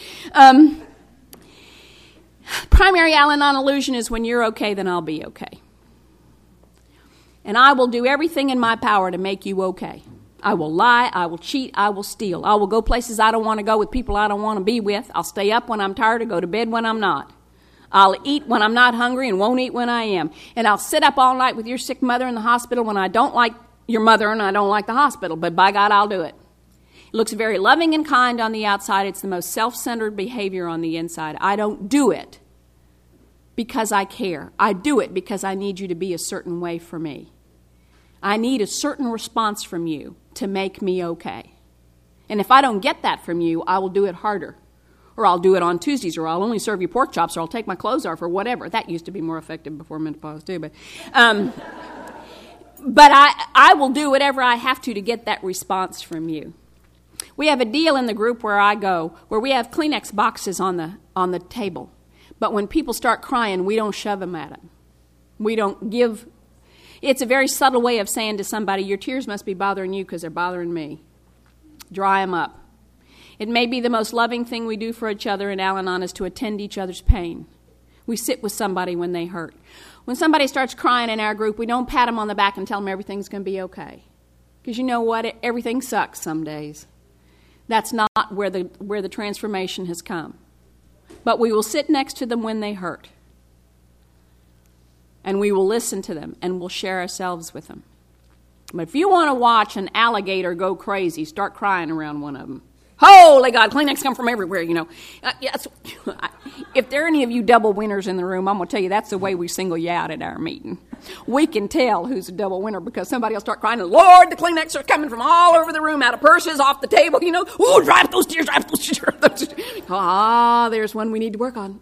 Primary Al-Anon illusion is when you're okay, then I'll be okay. And I will do everything in my power to make you okay. I will lie, I will cheat, I will steal. I will go places I don't want to go with people I don't want to be with. I'll stay up when I'm tired or go to bed when I'm not. I'll eat when I'm not hungry and won't eat when I am. And I'll sit up all night with your sick mother in the hospital when I don't like your mother and I don't like the hospital. But by God, I'll do it. It looks very loving and kind on the outside. It's the most self-centered behavior on the inside. I don't do it because I care. I do it because I need you to be a certain way for me. I need a certain response from you to make me okay. And if I don't get that from you, I will do it harder. Or I'll do it on Tuesdays, or I'll only serve you pork chops, or I'll take my clothes off, or whatever. That used to be more effective before menopause, too. But I will do whatever I have to get that response from you. We have a deal in the group where I go, where we have Kleenex boxes on the table. But when people start crying, we don't shove them at them. We don't give. It's a very subtle way of saying to somebody, your tears must be bothering you because they're bothering me. Dry them up. It may be the most loving thing we do for each other in Al-Anon is to attend each other's pain. We sit with somebody when they hurt. When somebody starts crying in our group, we don't pat them on the back and tell them everything's going to be okay. Because you know what? Everything sucks some days. That's not where the transformation has come. But we will sit next to them when they hurt. And we will listen to them, and we'll share ourselves with them. But if you want to watch an alligator go crazy, start crying around one of them. Holy God, Kleenex come from everywhere, you know. Yes, if there are any of you double winners in the room, I'm going to tell you that's the way we single you out at our meeting. We can tell who's a double winner because somebody will start crying, and Lord, the Kleenex are coming from all over the room, out of purses, off the table, you know. Ooh, dry up those tears, dry up those tears. There's one we need to work on.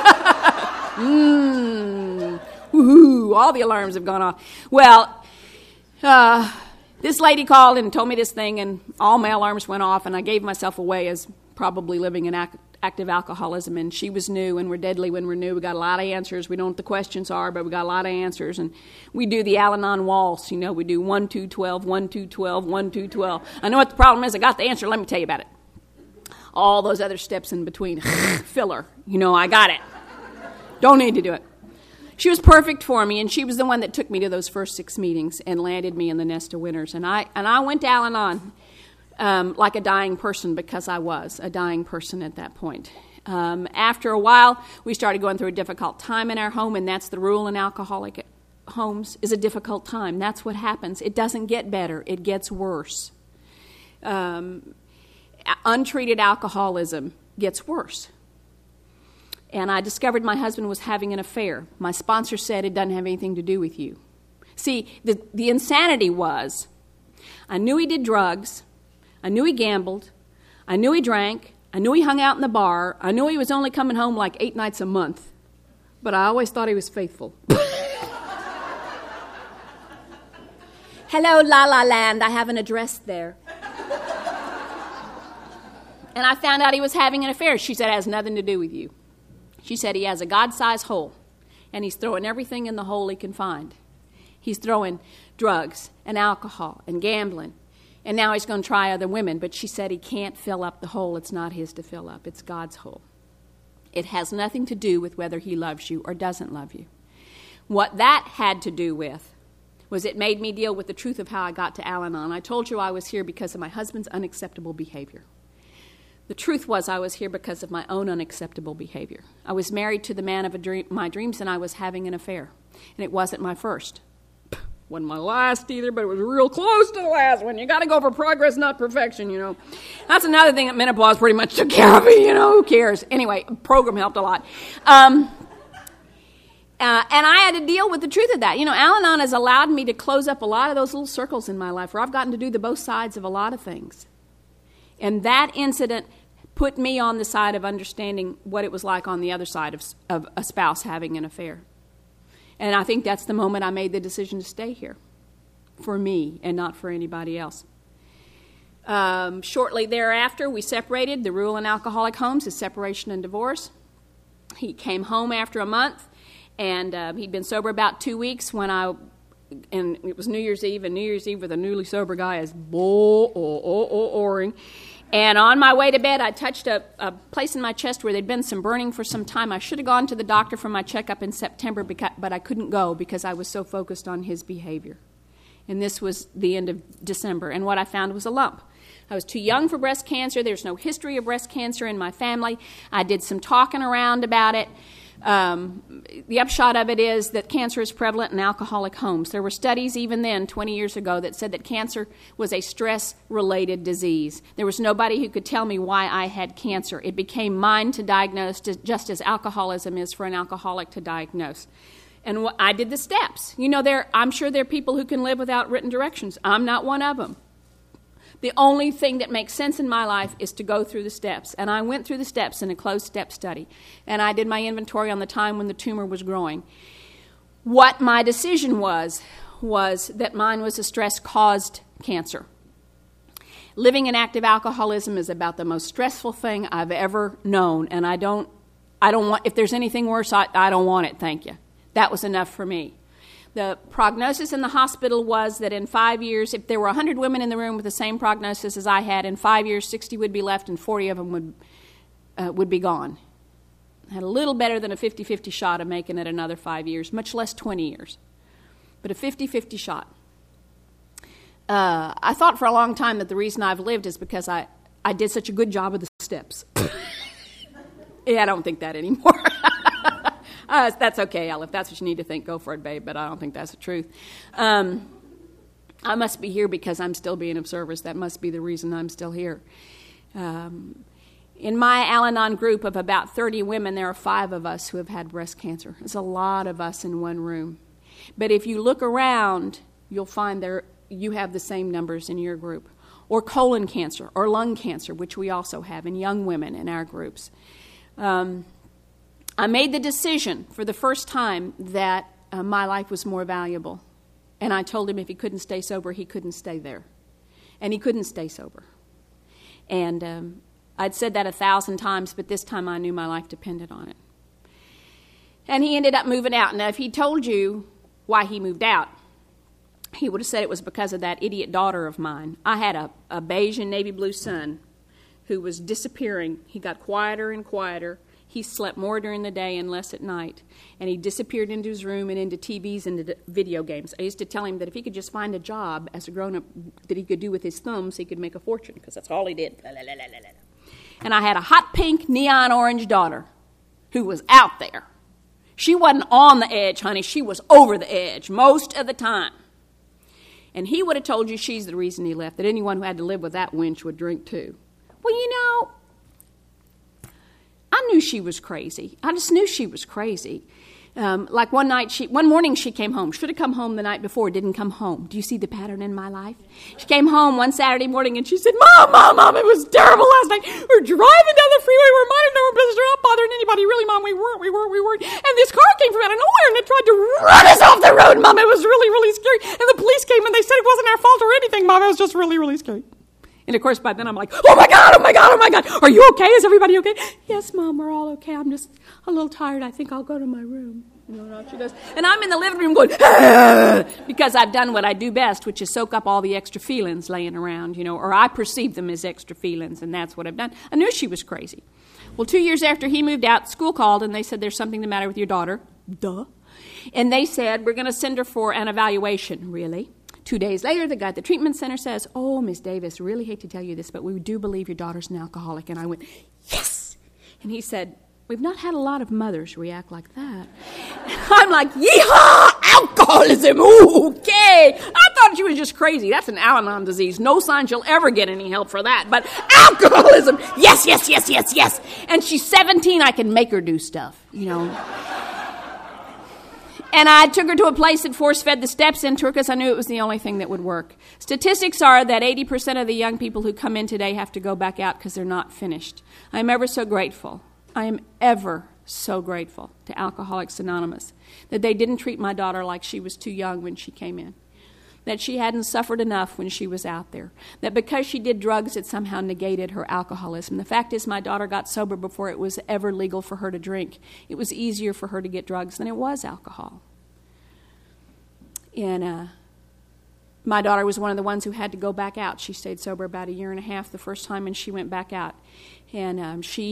Woohoo, all the alarms have gone off. Well, this lady called and told me this thing, and all my alarms went off, and I gave myself away as probably living in active alcoholism, and she was new, and we're deadly when we're new. We got a lot of answers. We don't know what the questions are, but we got a lot of answers, and we do the Al-Anon waltz. You know, we do 1, 2, 12, 1, 2, 12, 1, 2, 12. I know what the problem is. I got the answer. Let me tell you about it. All those other steps in between. Filler. You know, I got it. Don't need to do it. She was perfect for me, and she was the one that took me to those first 6 meetings and landed me in the nest of winners. And I went to Al-Anon like a dying person because I was a dying person at that point. After a while, we started going through a difficult time in our home, and that's the rule in alcoholic homes, is a difficult time. That's what happens. It doesn't get better. It gets worse. Untreated alcoholism gets worse. And I discovered my husband was having an affair. My sponsor said it doesn't have anything to do with you. See, the insanity was, I knew he did drugs, I knew he gambled, I knew he drank, I knew he hung out in the bar, I knew he was only coming home like 8 nights a month, but I always thought he was faithful. Hello, La La Land, I have an address there. And I found out he was having an affair. She said it has nothing to do with you. She said he has a God-sized hole, and he's throwing everything in the hole he can find. He's throwing drugs and alcohol and gambling, and now he's going to try other women. But she said he can't fill up the hole. It's not his to fill up. It's God's hole. It has nothing to do with whether he loves you or doesn't love you. What that had to do with was it made me deal with the truth of how I got to Al-Anon. I told you I was here because of my husband's unacceptable behavior. The truth was I was here because of my own unacceptable behavior. I was married to the man of my dreams, and I was having an affair. And it wasn't my first. Wasn't my last either, but it was real close to the last one. You got to go for progress, not perfection, you know. That's another thing that menopause pretty much took care of me, you know. Who cares? Anyway, program helped a lot. And I had to deal with the truth of that. You know, Al-Anon has allowed me to close up a lot of those little circles in my life where I've gotten to do the both sides of a lot of things. And that incident put me on the side of understanding what it was like on the other side of a spouse having an affair. And I think that's the moment I made the decision to stay here, for me and not for anybody else. Shortly thereafter, we separated. The rule in alcoholic homes is separation and divorce. He came home after a month, and he'd been sober about 2 weeks and it was New Year's Eve, and New Year's Eve with a newly sober guy is boring. And on my way to bed, I touched a place in my chest where there'd been some burning for some time. I should have gone to the doctor for my checkup in September, but I couldn't go because I was so focused on his behavior. And this was the end of December, and what I found was a lump. I was too young for breast cancer. There's no history of breast cancer in my family. I did some talking around about it. The upshot of it is that cancer is prevalent in alcoholic homes. There were studies even then, 20 years ago, that said that cancer was a stress-related disease. There was nobody who could tell me why I had cancer. It became mine to diagnose, just as alcoholism is for an alcoholic to diagnose. And I did the steps. You know, I'm sure there are people who can live without written directions. I'm not one of them. The only thing that makes sense in my life is to go through the steps. And I went through the steps in a closed step study. And I did my inventory on the time when the tumor was growing. What my decision was that mine was a stress-caused cancer. Living in active alcoholism is about the most stressful thing I've ever known. And I don't if there's anything worse, I don't want it, thank you. That was enough for me. The prognosis in the hospital was that in 5 years, if there were 100 women in the room with the same prognosis as I had, in 5 years, 60 would be left and 40 of them would be gone. I had a little better than a 50-50 shot of making it another 5 years, much less 20 years, but a 50-50 shot. I thought for a long time that the reason I've lived is because I did such a good job of the steps. Yeah, I don't think that anymore. That's okay, Al. If that's what you need to think, go for it, babe, but I don't think that's the truth. I must be here because I'm still being of service. That must be the reason I'm still here. In my Al-Anon group of about 30 women, there are 5 of us who have had breast cancer. It's a lot of us in one room. But if you look around, you'll find you have the same numbers in your group. Or colon cancer or lung cancer, which we also have in young women in our groups. I made the decision for the first time that my life was more valuable. And I told him if he couldn't stay sober, he couldn't stay there. And he couldn't stay sober. And I'd said that 1,000 times, but this time I knew my life depended on it. And he ended up moving out. Now, if he told you why he moved out, he would have said it was because of that idiot daughter of mine. I had a beige and navy blue son who was disappearing. He got quieter and quieter. He slept more during the day and less at night. And he disappeared into his room and into TVs and into video games. I used to tell him that if he could just find a job as a grown-up that he could do with his thumbs, he could make a fortune, because that's all he did. And I had a hot pink, neon orange daughter who was out there. She wasn't on the edge, honey. She was over the edge most of the time. And he would have told you she's the reason he left, that anyone who had to live with that wench would drink too. Well, you know, I knew she was crazy. I just knew she was crazy. Like one morning she came home. Should have come home the night before, didn't come home. Do you see the pattern in my life? She came home one Saturday morning and she said, Mom, it was terrible last night. We're driving down the freeway. We're minding our own business. We're not bothering anybody. Really, Mom, we weren't. And this car came from out of nowhere and it tried to run us off the road, Mom. It was really, really scary. And the police came and they said it wasn't our fault or anything, Mom. It was just really, really scary. And, of course, by then I'm like, oh, my God. Are you okay? Is everybody okay? Yes, Mom, we're all okay. I'm just a little tired. I think I'll go to my room. You know what she does? And I'm in the living room going, because I've done what I do best, which is soak up all the extra feelings laying around, or I perceive them as extra feelings, and that's what I've done. I knew she was crazy. Well, 2 years after he moved out, school called, and they said, there's something the matter with your daughter. Duh. And they said, we're going to send her for an evaluation. Really? 2 days later, the guy at the treatment center says, oh, Miss Davis, really hate to tell you this, but we do believe your daughter's an alcoholic. And I went, yes! And he said, we've not had a lot of mothers react like that. And I'm like, yeehaw! Alcoholism! Ooh, okay! I thought she was just crazy. That's an Al-Anon disease. No sign she'll ever get any help for that. But alcoholism! Yes! And she's 17. I can make her do stuff, And I took her to a place that force-fed the steps into her because I knew it was the only thing that would work. Statistics are that 80% of the young people who come in today have to go back out because they're not finished. I'm ever so grateful. I am ever so grateful to Alcoholics Anonymous that they didn't treat my daughter like she was too young when she came in, that she hadn't suffered enough when she was out there, that because she did drugs it somehow negated her alcoholism. The fact is my daughter got sober before it was ever legal for her to drink. It was easier for her to get drugs than it was alcohol. And my daughter was one of the ones who had to go back out. She stayed sober about 1.5 years the first time, and she went back out. And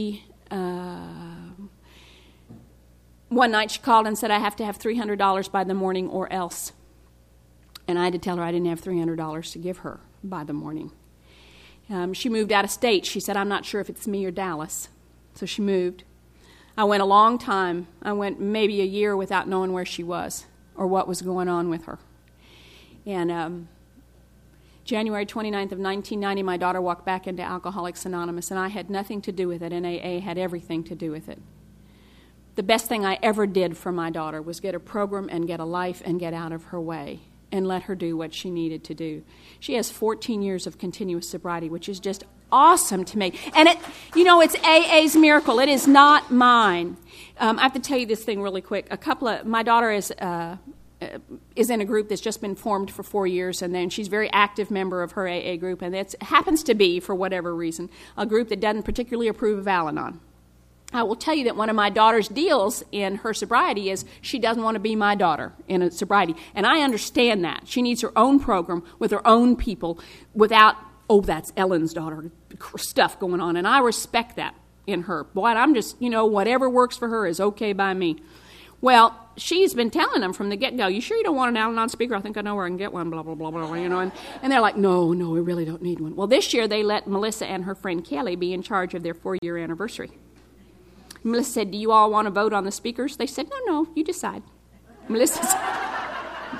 one night she called and said, I have to have $300 by the morning or else. And I had to tell her I didn't have $300 to give her by the morning. She moved out of state. She said, I'm not sure if it's me or Dallas. So she moved. I went a long time. I went maybe 1 year without knowing where she was or what was going on with her. And January 29th of 1990, my daughter walked back into Alcoholics Anonymous, and I had nothing to do with it, and AA had everything to do with it. The best thing I ever did for my daughter was get a program and get a life and get out of her way and let her do what she needed to do. She has 14 years of continuous sobriety, which is just awesome to me. And it's AA's miracle. It is not mine. I have to tell you this thing really quick. My daughter is in a group that's just been formed for 4 years, and then she's a very active member of her AA group, and it happens to be, for whatever reason, a group that doesn't particularly approve of Al-Anon. I will tell you that one of my daughter's deals in her sobriety is she doesn't want to be my daughter in a sobriety. And I understand that. She needs her own program with her own people without, oh, that's Ellen's daughter stuff going on. And I respect that in her. Boy, I'm just, whatever works for her is okay by me. Well, she's been telling them from the get-go, you sure you don't want an Al-Anon speaker? I think I know where I can get one, blah, blah, blah, blah, and they're like, no, we really don't need one. Well, this year they let Melissa and her friend Kelly be in charge of their 4-year anniversary. Melissa said, do you all want to vote on the speakers? They said, no, you decide. Melissa said,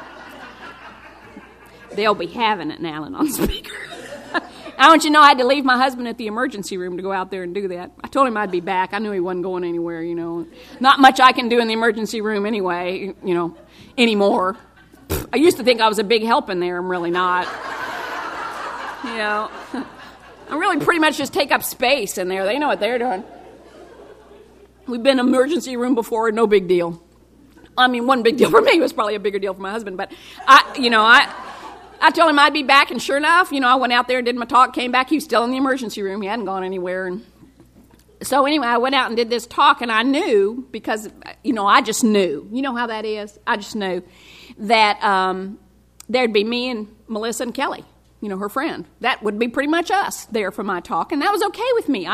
they'll be having an Al-Anon speaker. I want you to know I had to leave my husband at the emergency room to go out there and do that. I told him I'd be back. I knew he wasn't going anywhere, Not much I can do in the emergency room anyway, anymore. I used to think I was a big help in there. I'm really not. I really pretty much just take up space in there. They know what they're doing. We've been in an emergency room before, no big deal. I mean, one big deal for me. It was probably a bigger deal for my husband. But, I told him I'd be back, and sure enough, I went out there and did my talk, came back. He was still in the emergency room. He hadn't gone anywhere. And so anyway, I went out and did this talk, and I knew because, I just knew. You know how that is? I just knew that there'd be me and Melissa and Kelly, her friend. That would be pretty much us there for my talk, and that was okay with me.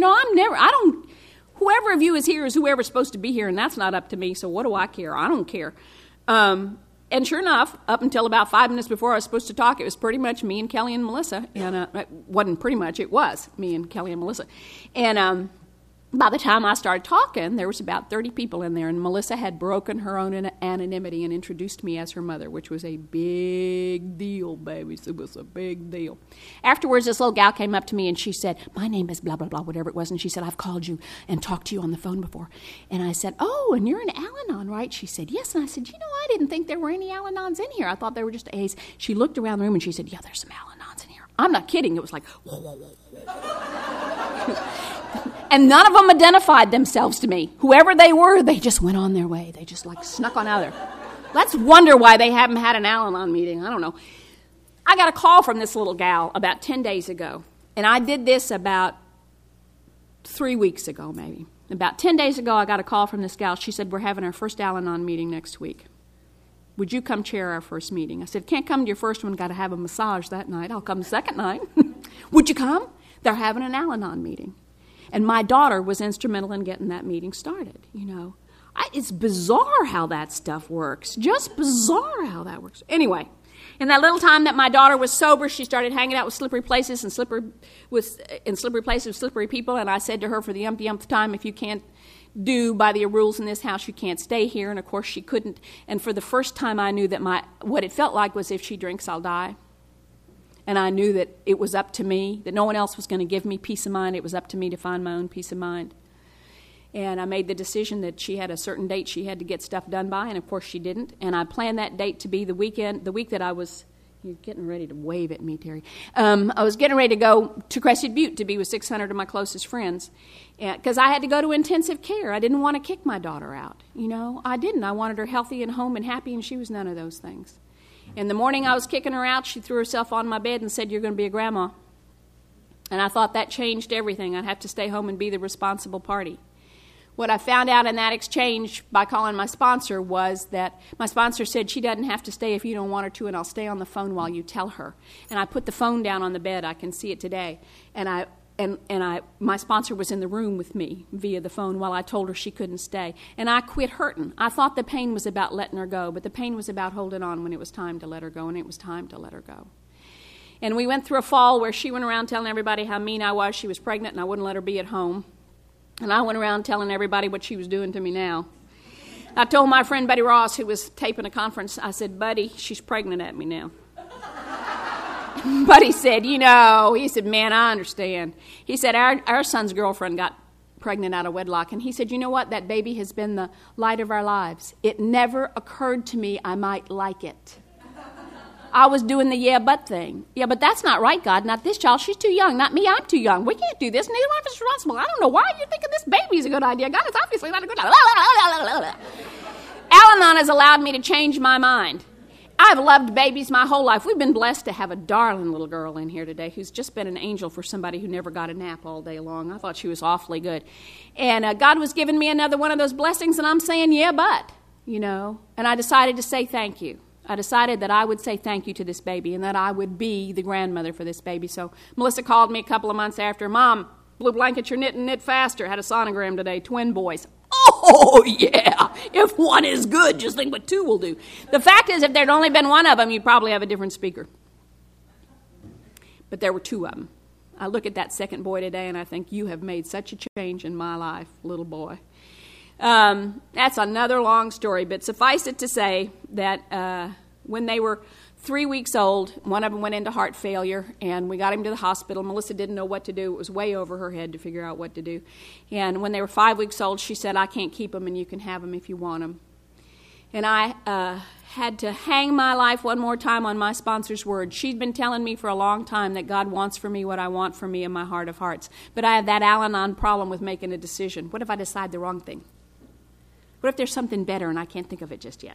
Whoever of you is here is whoever's supposed to be here, and that's not up to me, so what do I care? I don't care. And sure enough, up until about 5 minutes before I was supposed to talk, it was pretty much me and Kelly and Melissa. And it wasn't pretty much, it was me and Kelly and Melissa. And by the time I started talking, there was about 30 people in there, and Melissa had broken her own anonymity and introduced me as her mother, which was a big deal, babies. It was a big deal. Afterwards, this little gal came up to me, and she said, my name is blah, blah, blah, whatever it was, and she said, I've called you and talked to you on the phone before. And I said, oh, and you're an Al-Anon, right? She said, yes. And I said, I didn't think there were any Al-Anons in here. I thought they were just A's. She looked around the room, and she said, yeah, there's some Al-Anons in here. I'm not kidding. It was like, whoa, whoa, whoa. And none of them identified themselves to me. Whoever they were, they just went on their way. They just snuck on out of there. Let's wonder why they haven't had an Al-Anon meeting. I don't know. I got a call from this little gal about 10 days ago. And I did this about 3 weeks ago, maybe. About 10 days ago, I got a call from this gal. She said, we're having our first Al-Anon meeting next week. Would you come chair our first meeting? I said, can't come to your first one. Got to have a massage that night. I'll come the second night. Would you come? They're having an Al-Anon meeting. And my daughter was instrumental in getting that meeting started, It's bizarre how that stuff works. Just bizarre how that works. Anyway, in that little time that my daughter was sober, she started hanging out with slippery places and slippery places with slippery people. And I said to her for the umpteenth time, if you can't do by the rules in this house, you can't stay here. And, of course, she couldn't. And for the first time, I knew that what it felt like was if she drinks, I'll die. And I knew that it was up to me, that no one else was going to give me peace of mind. It was up to me to find my own peace of mind. And I made the decision that she had a certain date she had to get stuff done by, and of course she didn't. And I planned that date to be the week that I was, you're getting ready to wave at me, Terry. I was getting ready to go to Crested Butte to be with 600 of my closest friends, because I had to go to intensive care. I didn't want to kick my daughter out. I didn't. I wanted her healthy and home and happy, and she was none of those things. And the morning I was kicking her out, she threw herself on my bed and said, you're going to be a grandma. And I thought that changed everything. I'd have to stay home and be the responsible party. What I found out in that exchange by calling my sponsor was that my sponsor said she doesn't have to stay if you don't want her to, and I'll stay on the phone while you tell her. And I put the phone down on the bed. I can see it today. And my sponsor was in the room with me via the phone while I told her she couldn't stay. And I quit hurting. I thought the pain was about letting her go, but the pain was about holding on when it was time to let her go, and it was time to let her go. And we went through a fall where she went around telling everybody how mean I was. She was pregnant, and I wouldn't let her be at home. And I went around telling everybody what she was doing to me now. I told my friend Buddy Ross, who was taping a conference, I said, Buddy, she's pregnant at me now. Buddy said, he said, man, I understand. He said, our son's girlfriend got pregnant out of wedlock. And he said, you know what? That baby has been the light of our lives. It never occurred to me I might like it. I was doing the yeah, but thing. Yeah, but that's not right, God. Not this child. She's too young. Not me. I'm too young. We can't do this. Neither one of us is responsible. I don't know why you're thinking this baby is a good idea. God, it's obviously not a good idea. Al-Anon has allowed me to change my mind. I've loved babies my whole life. We've been blessed to have a darling little girl in here today who's just been an angel for somebody who never got a nap all day long. I thought she was awfully good. And God was giving me another one of those blessings, and I'm saying, yeah, but, and I decided to say thank you. I decided that I would say thank you to this baby and that I would be the grandmother for this baby. So Melissa called me a couple of months after, Mom, blue blankets, you're knitting, knit faster. Had a sonogram today, twin boys. Oh, yeah. If one is good, just think what two will do. The fact is, if there'd only been one of them, you'd probably have a different speaker. But there were two of them. I look at that second boy today, and I think, you have made such a change in my life, little boy. That's another long story, but suffice it to say that when they were 3 weeks old, one of them went into heart failure, and we got him to the hospital. Melissa didn't know what to do. It was way over her head to figure out what to do. And when they were 5 weeks old, she said, I can't keep them, and you can have them if you want them. And I had to hang my life one more time on my sponsor's word. She'd been telling me for a long time that God wants for me what I want for me in my heart of hearts. But I have that Al-Anon problem with making a decision. What if I decide the wrong thing? What if there's something better and I can't think of it just yet?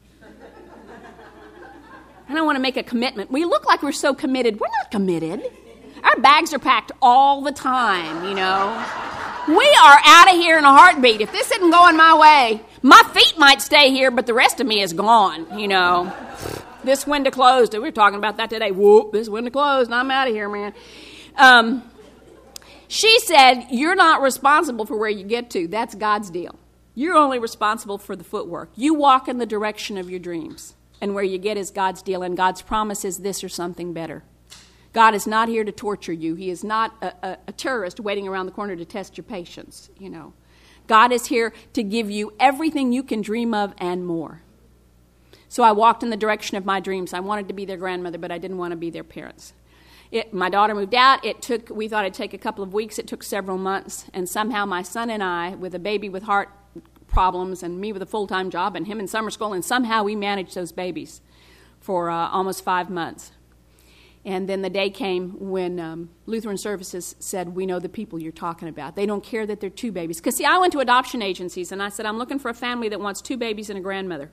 I don't want to make a commitment. We look like we're so committed. We're not committed. Our bags are packed all the time, We are out of here in a heartbeat. If this isn't going my way, my feet might stay here, but the rest of me is gone, This window closed. We were talking about that today. Whoop, this window closed, and I'm out of here, man. She said, you're not responsible for where you get to. That's God's deal. You're only responsible for the footwork. You walk in the direction of your dreams. And where you get is God's deal, and God's promise is this or something better. God is not here to torture you. He is not a terrorist waiting around the corner to test your patience, God is here to give you everything you can dream of and more. So I walked in the direction of my dreams. I wanted to be their grandmother, but I didn't want to be their parents. My daughter moved out. We thought it'd take a couple of weeks. It took several months. And somehow my son and I, with a baby with heart problems and me with a full-time job and him in summer school, and somehow we managed those babies for almost 5 months. And then the day came when Lutheran Services said, we know the people you're talking about. They don't care that they're two babies. Because, see, I went to adoption agencies, and I said, I'm looking for a family that wants 2 babies and a grandmother.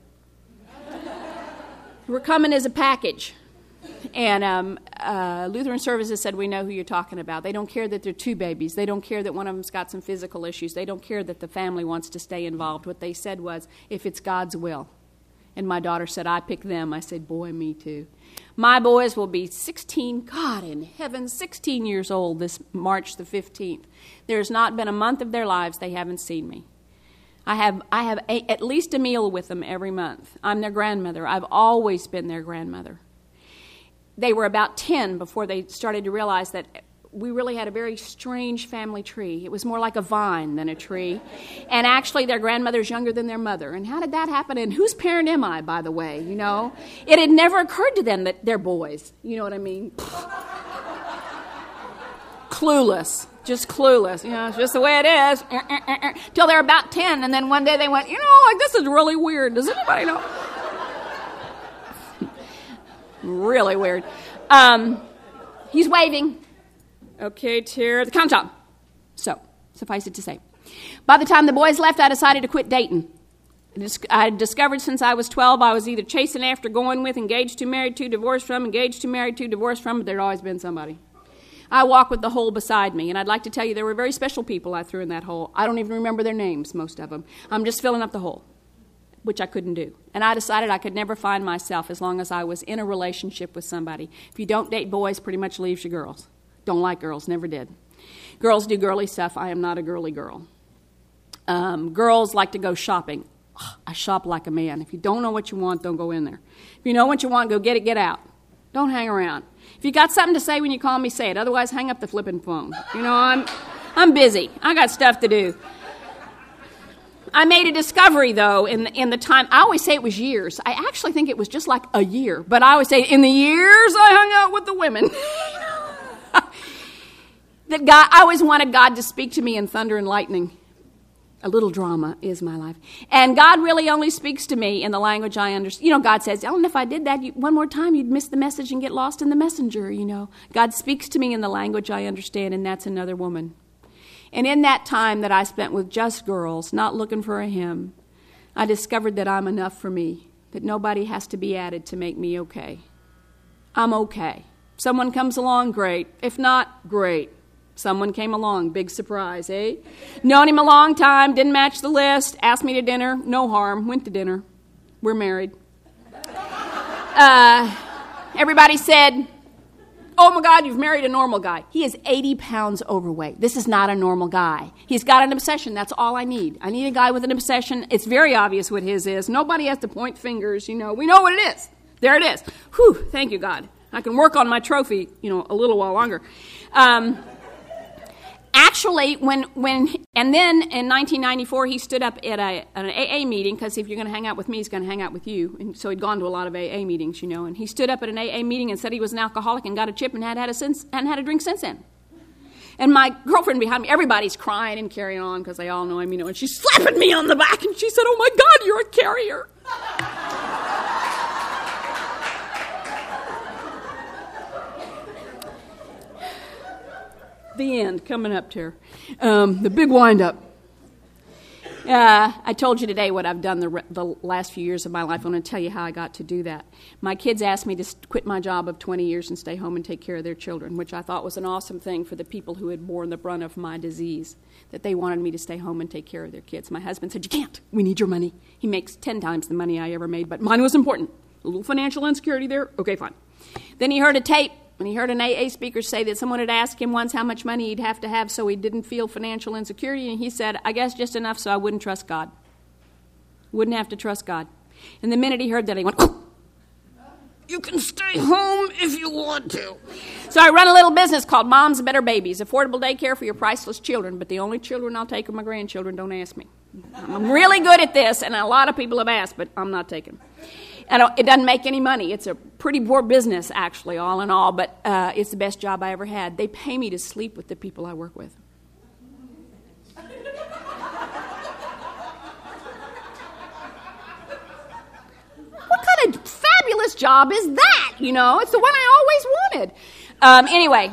We're coming as a package. And Lutheran Services said, we know who you're talking about. They don't care that they're 2 babies. They don't care that one of them's got some physical issues. They don't care that the family wants to stay involved. What they said was, if it's God's will. And my daughter said, I pick them. I said, boy, me too. My boys will be 16, God in heaven, 16 years old this March the 15th. There's not been a month of their lives they haven't seen me. I have at least a meal with them every month. I'm their grandmother. I've always been their grandmother. They were about 10 before they started to realize that we really had a very strange family tree. It was more like a vine than a tree. And actually, their grandmother's younger than their mother. And how did that happen? And whose parent am I, by the way? It had never occurred to them that they're boys. You know what I mean? Clueless. Just clueless. It's just the way it is. Till they're about 10. And then one day they went, this is really weird. Does anybody know? Really weird. He's waving. Okay, Tara, the countdown. So, suffice it to say, by the time the boys left, I decided to quit dating. I discovered since I was 12 I was either chasing after, going with, engaged to, married to, divorced from, engaged to, married to, divorced from, but there'd always been somebody. I walk with the hole beside me, and I'd like to tell you there were very special people I threw in that hole. I don't even remember their names, most of them. I'm just filling up the hole, which I couldn't do. And I decided I could never find myself as long as I was in a relationship with somebody. If you don't date boys, pretty much leaves you girls. Don't like girls, never did. Girls do girly stuff. I am not a girly girl. Girls like to go shopping. I shop like a man. If you don't know what you want, don't go in there. If you know what you want, go get it, get out. Don't hang around. If you got something to say when you call me, say it. Otherwise, hang up the flipping phone. I'm busy. I got stuff to do. I made a discovery, though, in the time. I always say it was years. I actually think it was just like a year. But I always say, in the years I hung out with the women. I always wanted God to speak to me in thunder and lightning. A little drama is my life. And God really only speaks to me in the language I understand. God says, Ellen, if I did that one more time, you'd miss the message and get lost in the messenger, God speaks to me in the language I understand, and that's another woman. And in that time that I spent with just girls, not looking for a him, I discovered that I'm enough for me. that nobody has to be added to make me okay. I'm okay. Someone comes along, great. If not, great. Someone came along, big surprise, eh? Known him a long time, didn't match the list, asked me to dinner, no harm, went to dinner. We're married. Everybody said, oh my God, you've married a normal guy. He is 80 pounds overweight. This is not a normal guy. He's got an obsession. That's all I need. I need a guy with an obsession. It's very obvious what his is. Nobody has to point fingers, We know what it is. There it is. Whew, thank you, God. I can work on my trophy, a little while longer. Actually, and then in 1994, he stood up at an AA meeting, because if you're going to hang out with me, he's going to hang out with you. And so he'd gone to a lot of AA meetings, and he stood up at an AA meeting and said he was an alcoholic and got a chip and hadn't had a drink since then. And my girlfriend behind me, everybody's crying and carrying on because they all know him, and she's slapping me on the back, and she said, oh my God, you're a carrier. The end, coming up here. The big wind-up. I told you today what I've done the last few years of my life. I'm going to tell you how I got to do that. My kids asked me to quit my job of 20 years and stay home and take care of their children, which I thought was an awesome thing for the people who had borne the brunt of my disease, that they wanted me to stay home and take care of their kids. My husband said, you can't. We need your money. He makes 10 times the money I ever made, but mine was important. A little financial insecurity there. Okay, fine. Then he heard a tape. When he heard an AA speaker say that someone had asked him once how much money he'd have to have so he didn't feel financial insecurity, and he said, I guess just enough so I wouldn't trust God. Wouldn't have to trust God. And the minute he heard that, he went, oh, you can stay home if you want to. So I run a little business called Moms Better Babies, affordable daycare for your priceless children, but the only children I'll take are my grandchildren. Don't ask me. I'm really good at this, and a lot of people have asked, but I'm not taking them. It doesn't make any money. It's a pretty poor business, actually, all in all, but it's the best job I ever had. They pay me to sleep with the people I work with. What kind of fabulous job is that? It's the one I always wanted. Anyway,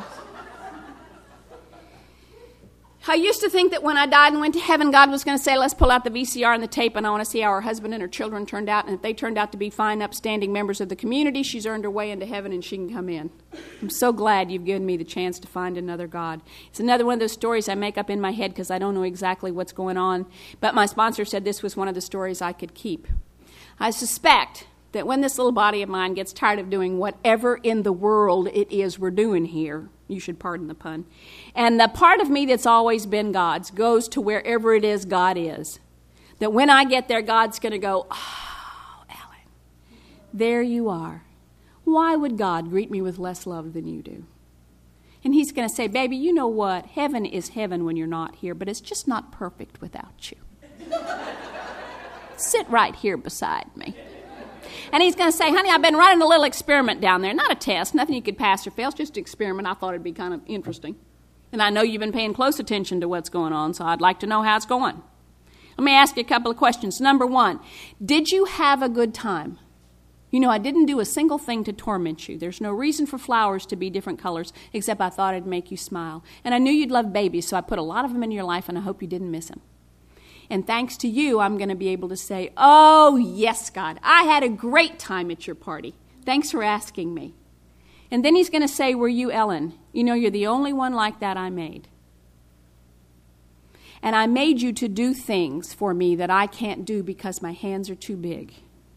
I used to think that when I died and went to heaven, God was going to say, let's pull out the VCR and the tape, and I want to see how her husband and her children turned out. And if they turned out to be fine, upstanding members of the community, she's earned her way into heaven and she can come in. I'm so glad you've given me the chance to find another God. It's another one of those stories I make up in my head because I don't know exactly what's going on. But my sponsor said this was one of the stories I could keep. I suspect that when this little body of mine gets tired of doing whatever in the world it is we're doing here, you should pardon the pun, and the part of me that's always been God's goes to wherever it is God is, that when I get there, God's going to go, oh, Ellen, there you are. Why would God greet me with less love than you do? And he's going to say, baby, you know what? Heaven is heaven when you're not here, but it's just not perfect without you. Sit right here beside me. And he's going to say, honey, I've been running a little experiment down there. Not a test, nothing you could pass or fail, it's just an experiment. I thought it'd be kind of interesting. And I know you've been paying close attention to what's going on, so I'd like to know how it's going. Let me ask you a couple of questions. Number one, did you have a good time? I didn't do a single thing to torment you. There's no reason for flowers to be different colors, except I thought it'd make you smile. And I knew you'd love babies, so I put a lot of them in your life, and I hope you didn't miss them. And thanks to you, I'm going to be able to say, oh, yes, God, I had a great time at your party. Thanks for asking me. And then he's going to say, were you Ellen? You're the only one like that I made. And I made you to do things for me that I can't do because my hands are too big.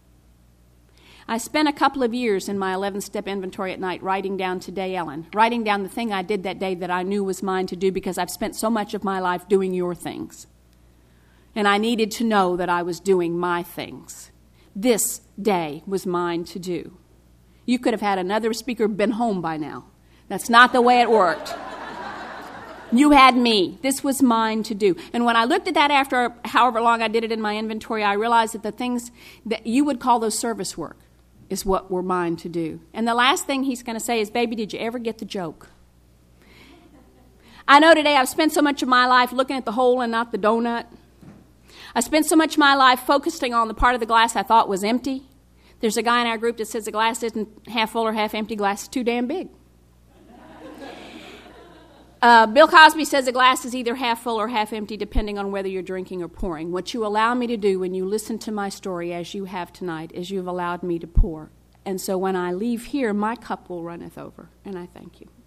I spent a couple of years in my 11-step inventory at night writing down today, Ellen, writing down the thing I did that day that I knew was mine to do because I've spent so much of my life doing your things. And I needed to know that I was doing my things. This day was mine to do. You could have had another speaker been home by now. That's not the way it worked. You had me. This was mine to do. And when I looked at that after however long I did it in my inventory, I realized that the things that you would call those service work is what were mine to do. And the last thing he's going to say is, baby, did you ever get the joke? I know today I've spent so much of my life looking at the hole and not the donut. I spent so much of my life focusing on the part of the glass I thought was empty. There's a guy in our group that says the glass isn't half full or half empty, glass is too damn big. Bill Cosby says a glass is either half full or half empty, depending on whether you're drinking or pouring. What you allow me to do when you listen to my story, as you have tonight, is you've allowed me to pour. And so when I leave here, my cup will runneth over. And I thank you.